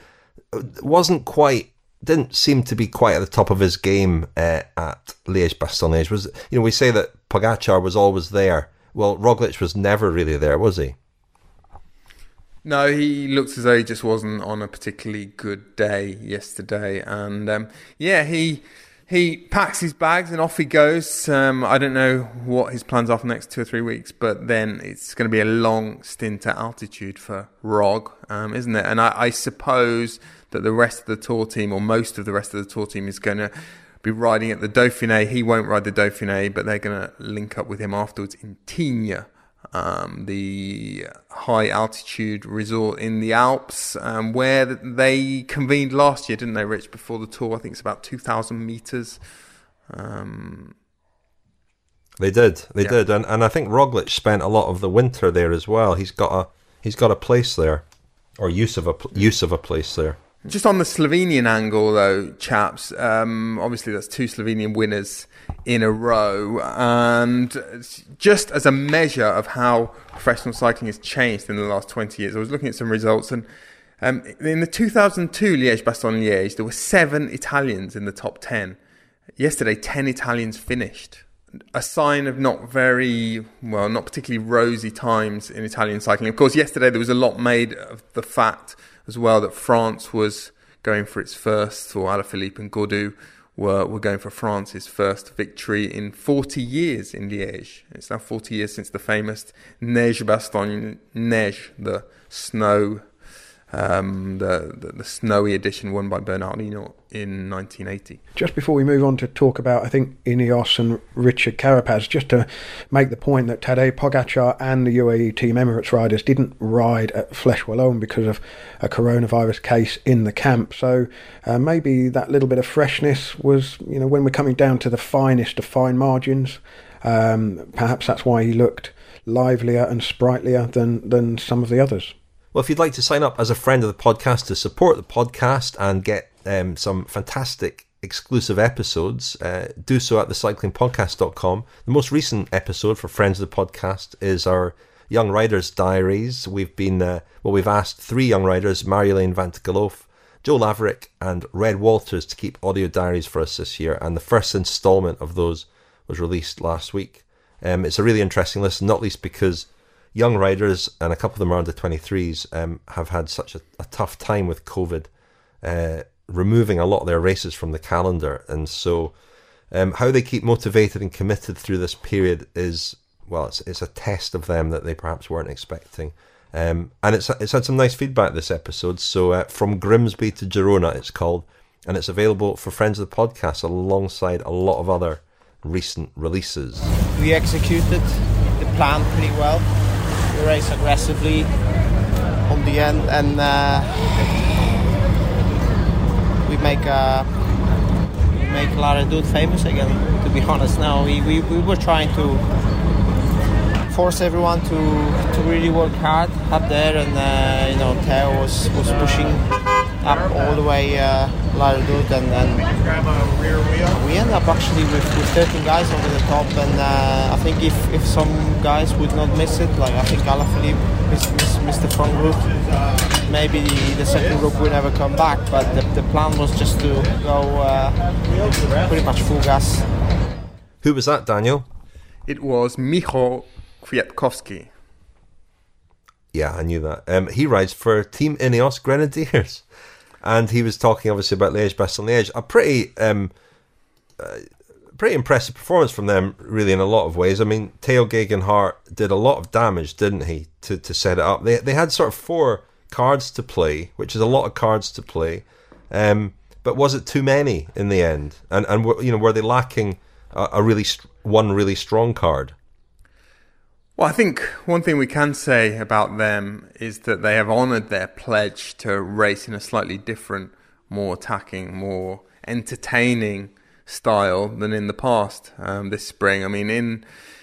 didn't seem to be quite at the top of his game at Liège-Bastogne-Liège. We say that Pogacar was always there. Well, Roglic was never really there, was he? No, he looks as though he just wasn't on a particularly good day yesterday, and he packs his bags and off he goes. I don't know what his plans are for the next 2 or 3 weeks, but then it's going to be a long stint at altitude for Rog, isn't it? And I suppose that the rest of the Tour team, or most of the rest of the Tour team, is going to be riding at the Dauphiné. He won't ride the Dauphiné, but they're going to link up with him afterwards in Tignes, the high altitude resort in the Alps, where they convened last year, didn't they, Rich, before the Tour? I think it's about 2,000 metres. They did, and I think Roglic spent a lot of the winter there as well. He's got a place there, or use of a place there. Just on the Slovenian angle, though, chaps, obviously that's 2 Slovenian winners in a row, and just as a measure of how professional cycling has changed in the last 20 years, I was looking at some results, and in the 2002 Liège-Bastogne-Liège, there were 7 Italians in the top 10. Yesterday, 10 Italians finished. A sign of not particularly rosy times in Italian cycling. Of course, yesterday there was a lot made of the fact as well that France was going for its first, or Alaphilippe and Gaudu were going for France's first victory in 40 years in Liège. It's now 40 years since the famous Neige-Bastogne-Neige, the snow, the snowy edition won by Bernard Hinault in 1980. Just before we move on to talk about, I think, Ineos and Richard Carapaz, just to make the point that Tadej Pogacar and the UAE Team Emirates riders didn't ride at Flèche Wallonne because of a coronavirus case in the camp. So maybe that little bit of freshness was, when we're coming down to the finest of fine margins, perhaps that's why he looked livelier and sprightlier than some of the others. Well, if you'd like to sign up as a friend of the podcast to support the podcast and get some fantastic exclusive episodes, do so at thecyclingpodcast.com. The most recent episode for friends of the podcast is our Young Riders Diaries. We've asked 3 young riders, Marjolein van der Geloof, Joe Laverick and Red Walters, to keep audio diaries for us this year, and the first instalment of those was released last week. It's a really interesting listen, not least because young riders, and a couple of them are under 23s, have had such a tough time with COVID, removing a lot of their races from the calendar. And so how they keep motivated and committed through this period is, it's a test of them that they perhaps weren't expecting. And it's had some nice feedback this episode. So From Grimsby to Girona, it's called, and it's available for friends of the podcast alongside a lot of other recent releases. We executed the plan pretty well. We race aggressively on the end, and we make a make Lara Dood famous again, to be honest. Now we were trying to force everyone to really work hard up there, and Theo was pushing up all the way Lara Dood, and we ended up actually with 13 guys over the top, and I think if some guys would not miss it, like I think Alaphilippe missed the front group, maybe the second group would never come back, but the plan was just to go pretty much full gas. Who was that, Daniel? It was Michał Kwiatkowski. Yeah, I knew that. He rides for Team Ineos Grenadiers. And he was talking, obviously, about Liège-Bastogne-Liège. A pretty impressive performance from them, really, in a lot of ways. I mean, Theo Gegenhardt did a lot of damage, didn't he, to set it up. They had sort of 4 cards to play, which is a lot of cards to play. But was it too many in the end? And were they lacking one really strong card? Well, I think one thing we can say about them is that they have honoured their pledge to race in a slightly different, more attacking, more entertaining style than in the past this spring. I mean,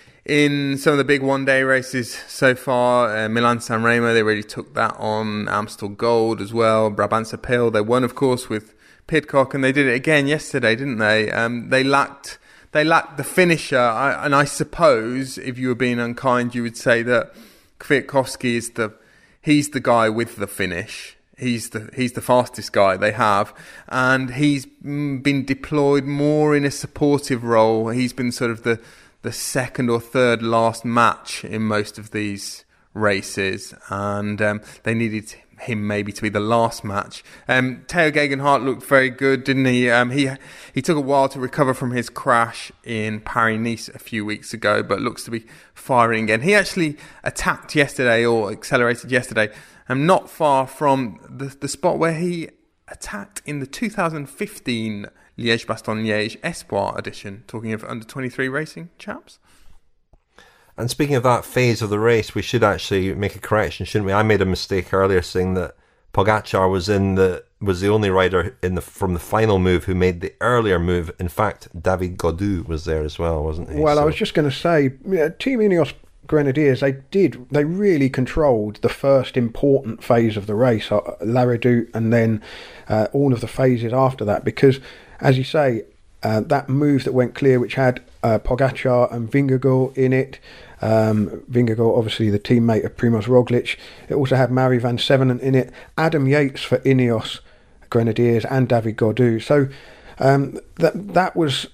in some of the big one-day races so far, Milan-San Remo, they really took that on. Amstel Gold as well, Brabantse Pijl, they won, of course, with Pidcock, and they did it again yesterday, didn't they? They lacked the finisher, and I suppose if you were being unkind, you would say that Kwiatkowski he's the guy with the finish. He's the fastest guy they have, and he's been deployed more in a supportive role. He's been sort of the second or third last match in most of these races, and they needed him maybe to be the last match. Theo Gegenhardt looked very good, didn't he? He took a while to recover from his crash in Paris-Nice a few weeks ago, but looks to be firing again. He actually attacked yesterday, or accelerated yesterday, not far from the spot where he attacked in the 2015 Liège-Bastogne-Liège Espoir edition, talking of under-23 racing, chaps. And speaking of that phase of the race, we should actually make a correction, shouldn't we? I made a mistake earlier saying that Pogačar was the only rider from the final move who made the earlier move. In fact, David Gaudu was there as well, wasn't he? Well, I was just going to say, Team Ineos Grenadiers, they really controlled the first important phase of the race, La Redoute, and then all of the phases after that, because, as you say, that move that went clear, which had Pogačar and Vingegaard in it. Vingegaard, obviously the teammate of Primož Roglic. It also had Mari van Sevenen in it, Adam Yates for Ineos Grenadiers, and David Gaudu. So that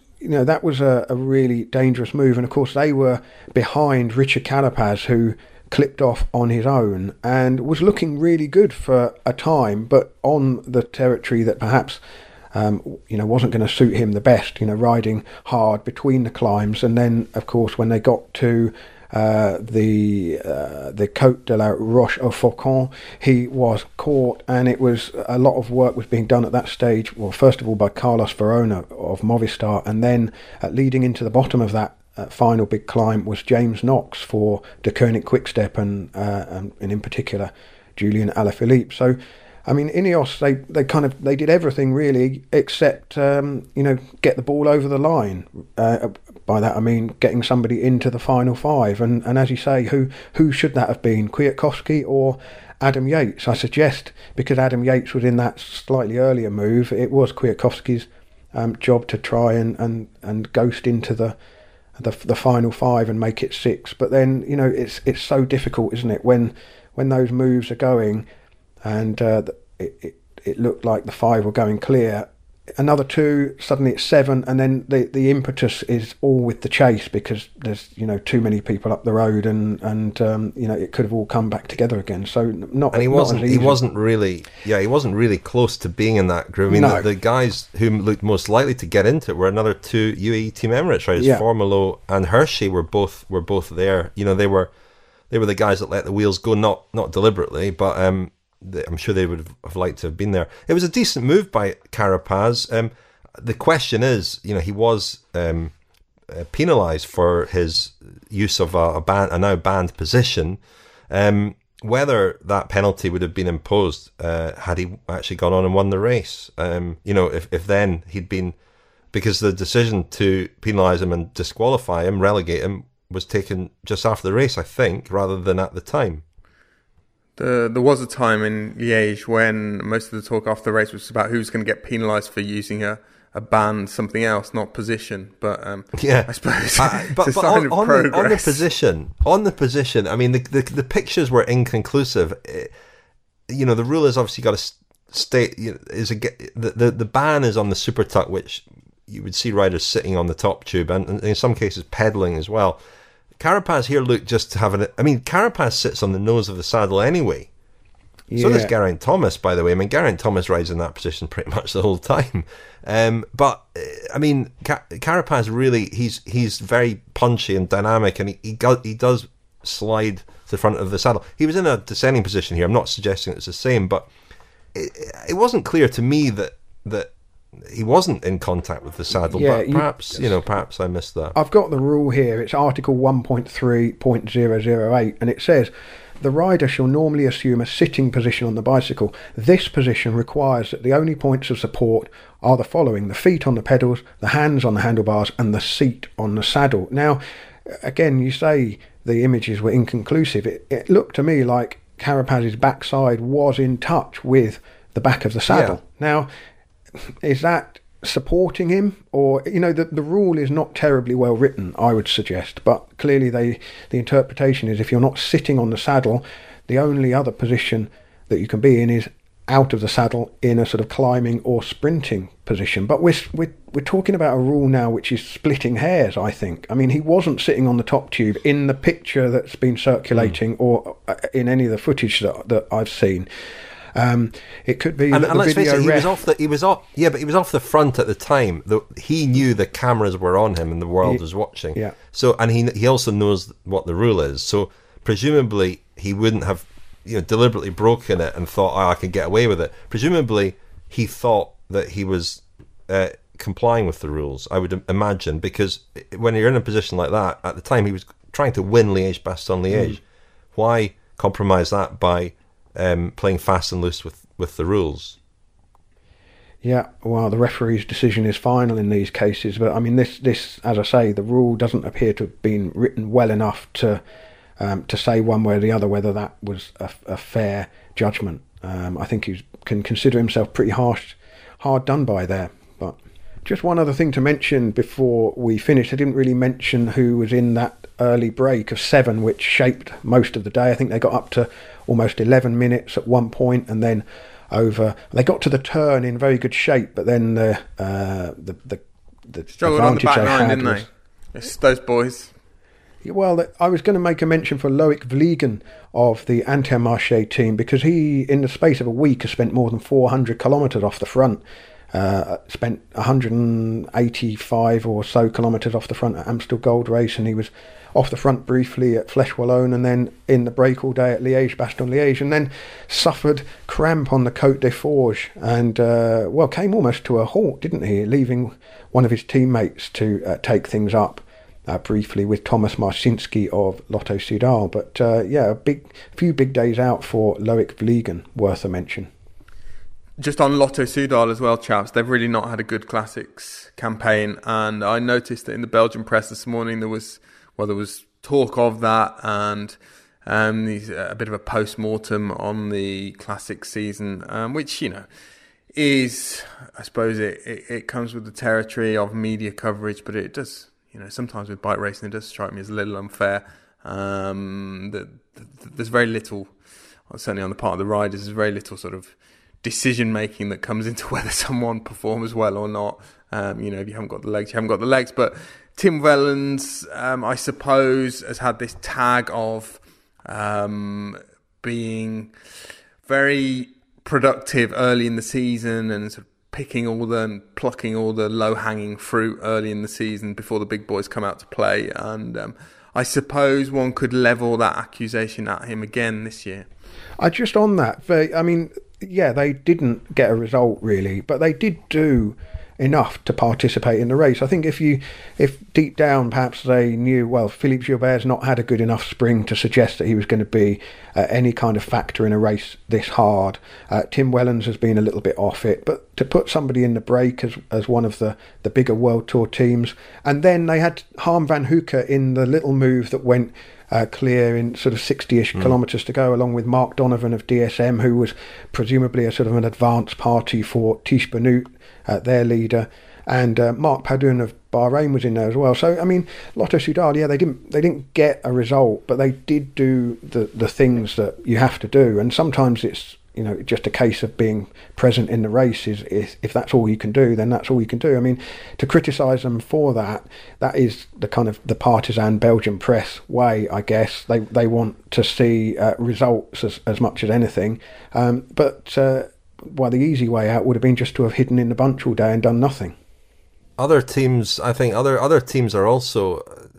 was a really dangerous move. And of course, they were behind Richard Carapaz, who clipped off on his own and was looking really good for a time, but on the territory that perhaps wasn't going to suit him the best, riding hard between the climbs. And then, of course, when they got to the Côte de la Roche au Faucon, he was caught, and it was a lot of work was being done at that stage. Well, first of all by Carlos Verona of Movistar, and then leading into the bottom of that final big climb was James Knox for De Koning Quickstep, and in particular Julian Alaphilippe. So, I mean, Ineos, they did everything really except get the ball over the line. By that I mean getting somebody into the final 5, and as you say, who should that have been? Kwiatkowski or Adam Yates? I suggest, because Adam Yates was in that slightly earlier move, it was Kwiatkowski's job to try and ghost into the final 5 and make it 6. But then it's so difficult, isn't it, when those moves are going. And it looked like the 5 were going clear. Another 2, suddenly it's 7, and then the impetus is all with the chase, because there's too many people up the road, and it could have all come back together again. So he wasn't really close to being in that group. I mean, no. the guys who looked most likely to get into it were another 2 UAE Team Emirates riders, Formolo and Hershey were both there. They were the guys that let the wheels go, not deliberately, but I'm sure they would have liked to have been there. It was a decent move by Carapaz. The question is, he was penalised for his use of a now banned position. Whether that penalty would have been imposed had he actually gone on and won the race. If then he'd been because the decision to penalise him and disqualify him, relegate him, was taken just after the race, I think, rather than at the time. There was a time in Liège when most of the talk after the race was about who's going to get penalised for using a band, something else, not position. But I suppose but it's a sign of progress. On the position, I mean, the pictures were inconclusive. The rule has obviously got to state. The ban is on the super tuck, which you would see riders sitting on the top tube, and in some cases pedalling as well. Carapaz here looked just to have Carapaz sits on the nose of the saddle anyway. Yeah. So does Geraint Thomas, by the way. I mean, Geraint Thomas rides in that position pretty much the whole time. But I mean, Carapaz really, he's very punchy and dynamic, and he does slide to the front of the saddle. He was in a descending position here. I'm not suggesting it's the same, but it wasn't clear to me that he wasn't in contact with the saddle. Yeah, but perhaps I missed that. I've got the rule here. It's Article 1.3.008, and it says, the rider shall normally assume a sitting position on the bicycle. This position requires that the only points of support are the following: the feet on the pedals, the hands on the handlebars, and the seat on the saddle. Now, again, you say the images were inconclusive. It looked to me like Carapaz's backside was in touch with the back of the saddle. Yeah. Now, is that supporting him, or the rule is not terribly well written, I would suggest, but clearly the interpretation is if you're not sitting on the saddle, the only other position that you can be in is out of the saddle in a sort of climbing or sprinting position. But we're talking about a rule now which is splitting hairs, I think. I mean, he wasn't sitting on the top tube in the picture that's been circulating or in any of the footage that I've seen. It could be and that let's face it, he was off the front at the time. He knew the cameras were on him and the world was watching. Yeah. So, and he also knows what the rule is. So presumably he wouldn't have deliberately broken it and thought, I can get away with it. Presumably he thought that he was complying with the rules, I would imagine, because when you're in a position like that, at the time he was trying to win Liège-Bastogne-Liège. Why compromise that by playing fast and loose with the rules? Yeah, well, the referee's decision is final in these cases, but I mean, this, as I say, the rule doesn't appear to have been written well enough to say one way or the other whether that was a fair judgment. I think he can consider himself pretty hard done by there. But just one other thing to mention before we finish. I didn't really mention who was in that early break of 7, which shaped most of the day. I think they got up to almost 11 minutes at one point, and then they got to the turn in very good shape, but then the struggled on the back nine, didn't they? It's those boys. Well, I was going to make a mention for Loic Vliegen of the Intermarché team, because he, in the space of a week, has spent more than 400 kilometres off the front. Spent 185 or so kilometres off the front at Amstel Gold Race, and he was off the front briefly at Flèche Wallonne, and then in the break all day at Liège-Bastogne-Liège, and then suffered cramp on the Côte des Forges, and came almost to a halt, didn't he, leaving one of his teammates to take things up briefly with Thomas Marcinski of Lotto Soudal. But a few big days out for Loic Vliegen, worth a mention. Just on Lotto Soudal as well, chaps, they've really not had a good classics campaign, and I noticed that in the Belgian press this morning there was talk of that, and a bit of a post-mortem on the classic season, which is, I suppose it comes with the territory of media coverage, but it does, sometimes with bike racing it does strike me as a little unfair. There's very little, certainly on the part of the riders, there's very little sort of decision making that comes into whether someone performs well or not. If you haven't got the legs, you haven't got the legs. But Tim Wellens, I suppose, has had this tag of being very productive early in the season and sort of plucking all the low-hanging fruit early in the season before the big boys come out to play. And I suppose one could level that accusation at him again this year. Just on that, they didn't get a result really, but they did do enough to participate in the race. I think if deep down perhaps they knew, well, Philippe Gilbert's not had a good enough spring to suggest that he was going to be any kind of factor in a race this hard. Tim Wellens has been a little bit off it, but to put somebody in the break as one of the bigger World Tour teams, and then they had Harm van Hoeken in the little move that went clear in sort of 60-ish kilometres to go, along with Mark Donovan of DSM, who was presumably a sort of an advance party for Tish Benoot, their leader, and Mark Padun of Bahrain was in there as well. So I mean, Lotto Soudal, yeah, they didn't get a result, but they did do the things that you have to do, and sometimes it's just a case of being present in the race. Is if that's all you can do, then that's all you can do. I mean, to criticise them for that is the kind of the partisan Belgian press way, I guess. They want to see results as much as anything. But the easy way out would have been just to have hidden in the bunch all day and done nothing. Other teams, I think, other teams are also,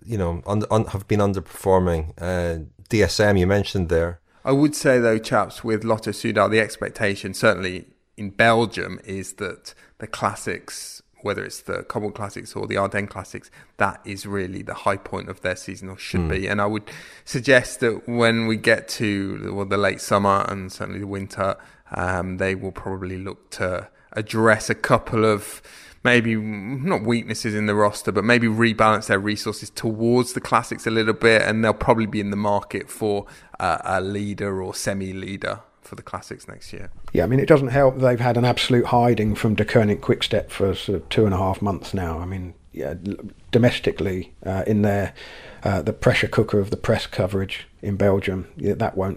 have been underperforming. DSM, you mentioned there. I would say, though, chaps, with Lotto Soudal, the expectation, certainly in Belgium, is that the classics, whether it's the Cobble Classics or the Ardennes Classics, that is really the high point of their season, or should be. And I would suggest that when we get to the late summer and certainly the winter, they will probably look to address a couple of maybe not weaknesses in the roster, but maybe rebalance their resources towards the classics a little bit, and they'll probably be in the market for a leader or semi-leader for the classics next year. Yeah, I mean, it doesn't help they've had an absolute hiding from De Koning Quickstep for sort of 2.5 months now. I mean, yeah, domestically in there, the pressure cooker of the press coverage in Belgium, that won't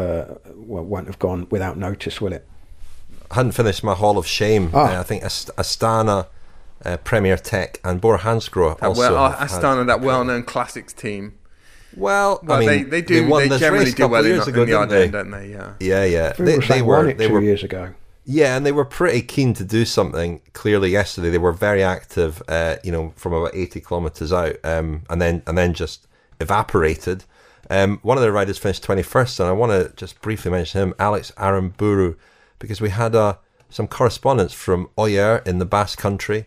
have gone without notice, will it? I hadn't finished my Hall of Shame. I think Astana, Premier Tech, and Bora Hansgrohe also. Astana, that well-known classics team. Well, I mean, they generally do well in the Ardennes, don't they? Yeah. They were 2 years ago. Yeah, and they were pretty keen to do something. Clearly, yesterday they were very active. From about 80 kilometres out, and then just evaporated. One of their riders finished 21st, and I want to just briefly mention him, Alex Aramburu, because we had some correspondence from Oyer in the Basque Country,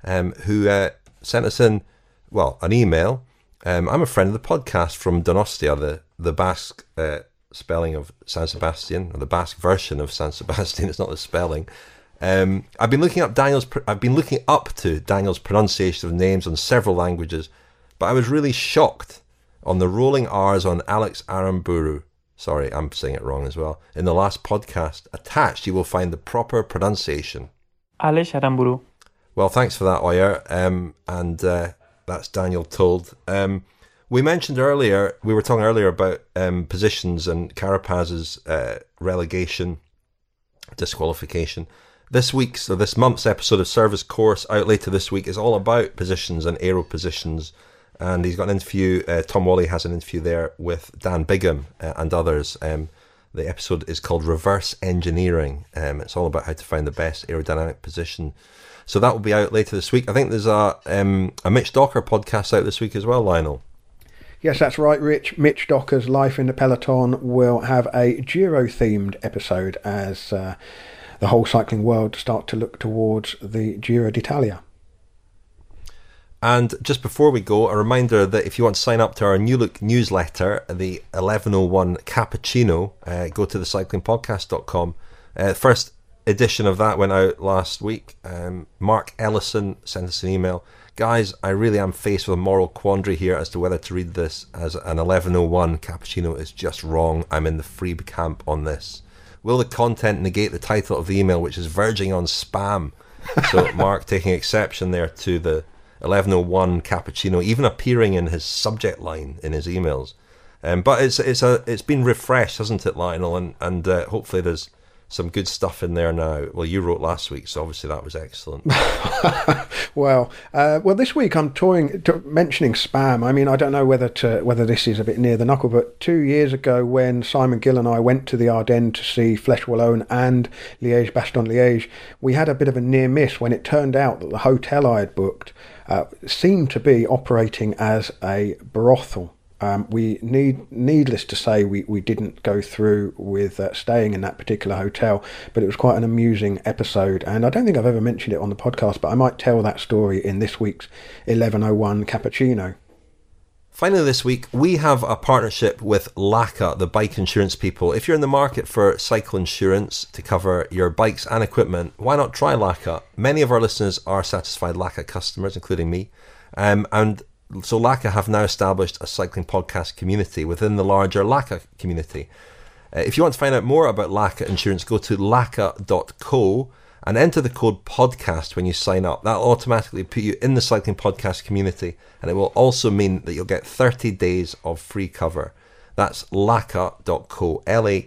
who sent us an email. I'm a friend of the podcast from Donostia, the Basque spelling of San Sebastian, or the Basque version of San Sebastian. It's not the spelling. I've been looking up to Daniel's pronunciation of names on several languages, but I was really shocked on the rolling R's on Alex Aramburu. Sorry, I'm saying it wrong as well. In the last podcast, attached, you will find the proper pronunciation. Alex Aramburu. Well, thanks for that, Oyer. And that's Daniel told. We were talking earlier about positions and Carapaz's relegation, disqualification. This month's episode of Service Course, out later this week, is all about positions and aero positions. And he's got an interview, Tom Wally has an interview there with Dan Bigham and others. The episode is called Reverse Engineering. It's all about how to find the best aerodynamic position. So that will be out later this week. I think there's a Mitch Docker podcast out this week as well, Lionel. Yes, that's right, Rich. Mitch Docker's Life in the Peloton will have a Giro-themed episode as the whole cycling world start to look towards the Giro d'Italia. And just before we go, a reminder that if you want to sign up to our New Look newsletter, the 1101 Cappuccino, go to thecyclingpodcast.com. First edition of that went out last week. Mark Ellison sent us an email. Guys, I really am faced with a moral quandary here as to whether to read this as an 1101 Cappuccino is just wrong. I'm in the Freeb camp on this. Will the content negate the title of the email, which is verging on spam? So Mark taking exception there to the 1101 Cappuccino even appearing in his subject line in his emails, but it's been refreshed, hasn't it, Lionel? And hopefully there's some good stuff in there now. Well, you wrote last week, so obviously that was excellent. Well, this week I'm mentioning spam. I mean, I don't know whether this is a bit near the knuckle, but 2 years ago when Simon Gill and I went to the Ardennes to see Flèche Wallonne and Liège-Bastogne-Liège, we had a bit of a near miss when it turned out that the hotel I had booked seemed to be operating as a brothel. Needless to say, we didn't go through with staying in that particular hotel, but it was quite an amusing episode, and I don't think I've ever mentioned it on the podcast, but I might tell that story in this week's 1101 Cappuccino. Finally this week, we have a partnership with LACA, the bike insurance people. If you're in the market for cycle insurance to cover your bikes and equipment, why not try LACA? Many of our listeners are satisfied LACA customers, including me. And so LACA have now established a cycling podcast community within the larger LACA community. If you want to find out more about LACA insurance, go to laca.co and enter the code podcast when you sign up. That'll automatically put you in the cycling podcast community, and it will also mean that you'll get 30 days of free cover. That's laca.co,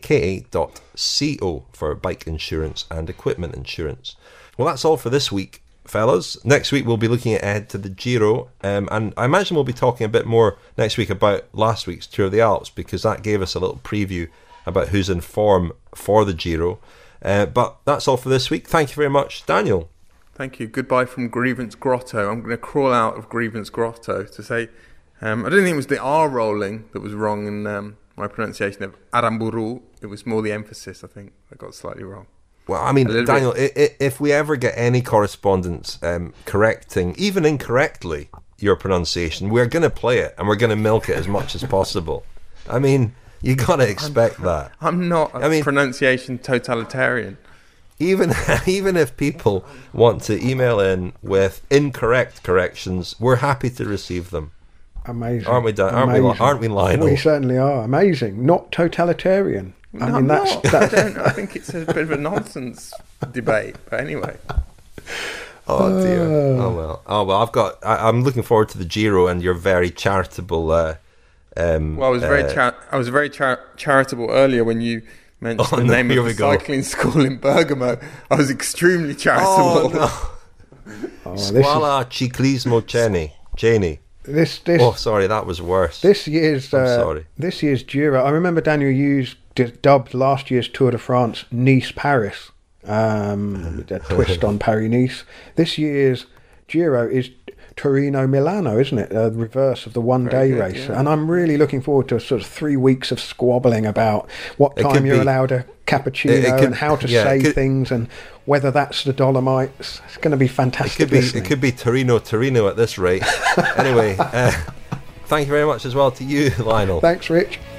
laka.co, for bike insurance and equipment insurance. Well, that's all for this week, fellas. Next week we'll be looking ahead to the Giro, and I imagine we'll be talking a bit more next week about last week's Tour of the Alps, because that gave us a little preview about who's in form for the Giro. But that's all for this week. Thank you very much, Daniel. Thank you. Goodbye from Grievance Grotto. I'm going to crawl out of Grievance Grotto to say, I don't think it was the R rolling that was wrong in my pronunciation of Aramburu. It was more the emphasis, I think, that got slightly wrong. Well, I mean, Daniel, if we ever get any correspondence correcting, even incorrectly, your pronunciation, we're going to play it and we're going to milk it as much as possible. I mean, you got to expect that. I'm not a pronunciation totalitarian. Even if people want to email in with incorrect corrections, we're happy to receive them. Amazing. Aren't we, aren't we, Lionel? We certainly are. Amazing. Not totalitarian. I think it's a bit of a nonsense debate. But anyway. Oh dear. Oh well. I'm looking forward to the Giro and your very charitable. I was very charitable earlier when you mentioned the name of the cycling school in Bergamo. I was extremely charitable. Scuola Ciclismo Ceni. Sorry, that was worse. This year's Giro, I remember Daniel dubbed last year's Tour de France Nice-Paris. A twist on Paris-Nice. This year's Giro is Torino-Milano, isn't it? The reverse of the one-day race. Yeah. And I'm really looking forward to sort of 3 weeks of squabbling about what time you're allowed a cappuccino and how to say things and whether that's the Dolomites. It's going to be fantastic. It could be Torino at this rate. Anyway, thank you very much as well to you, Lionel. Thanks, Rich.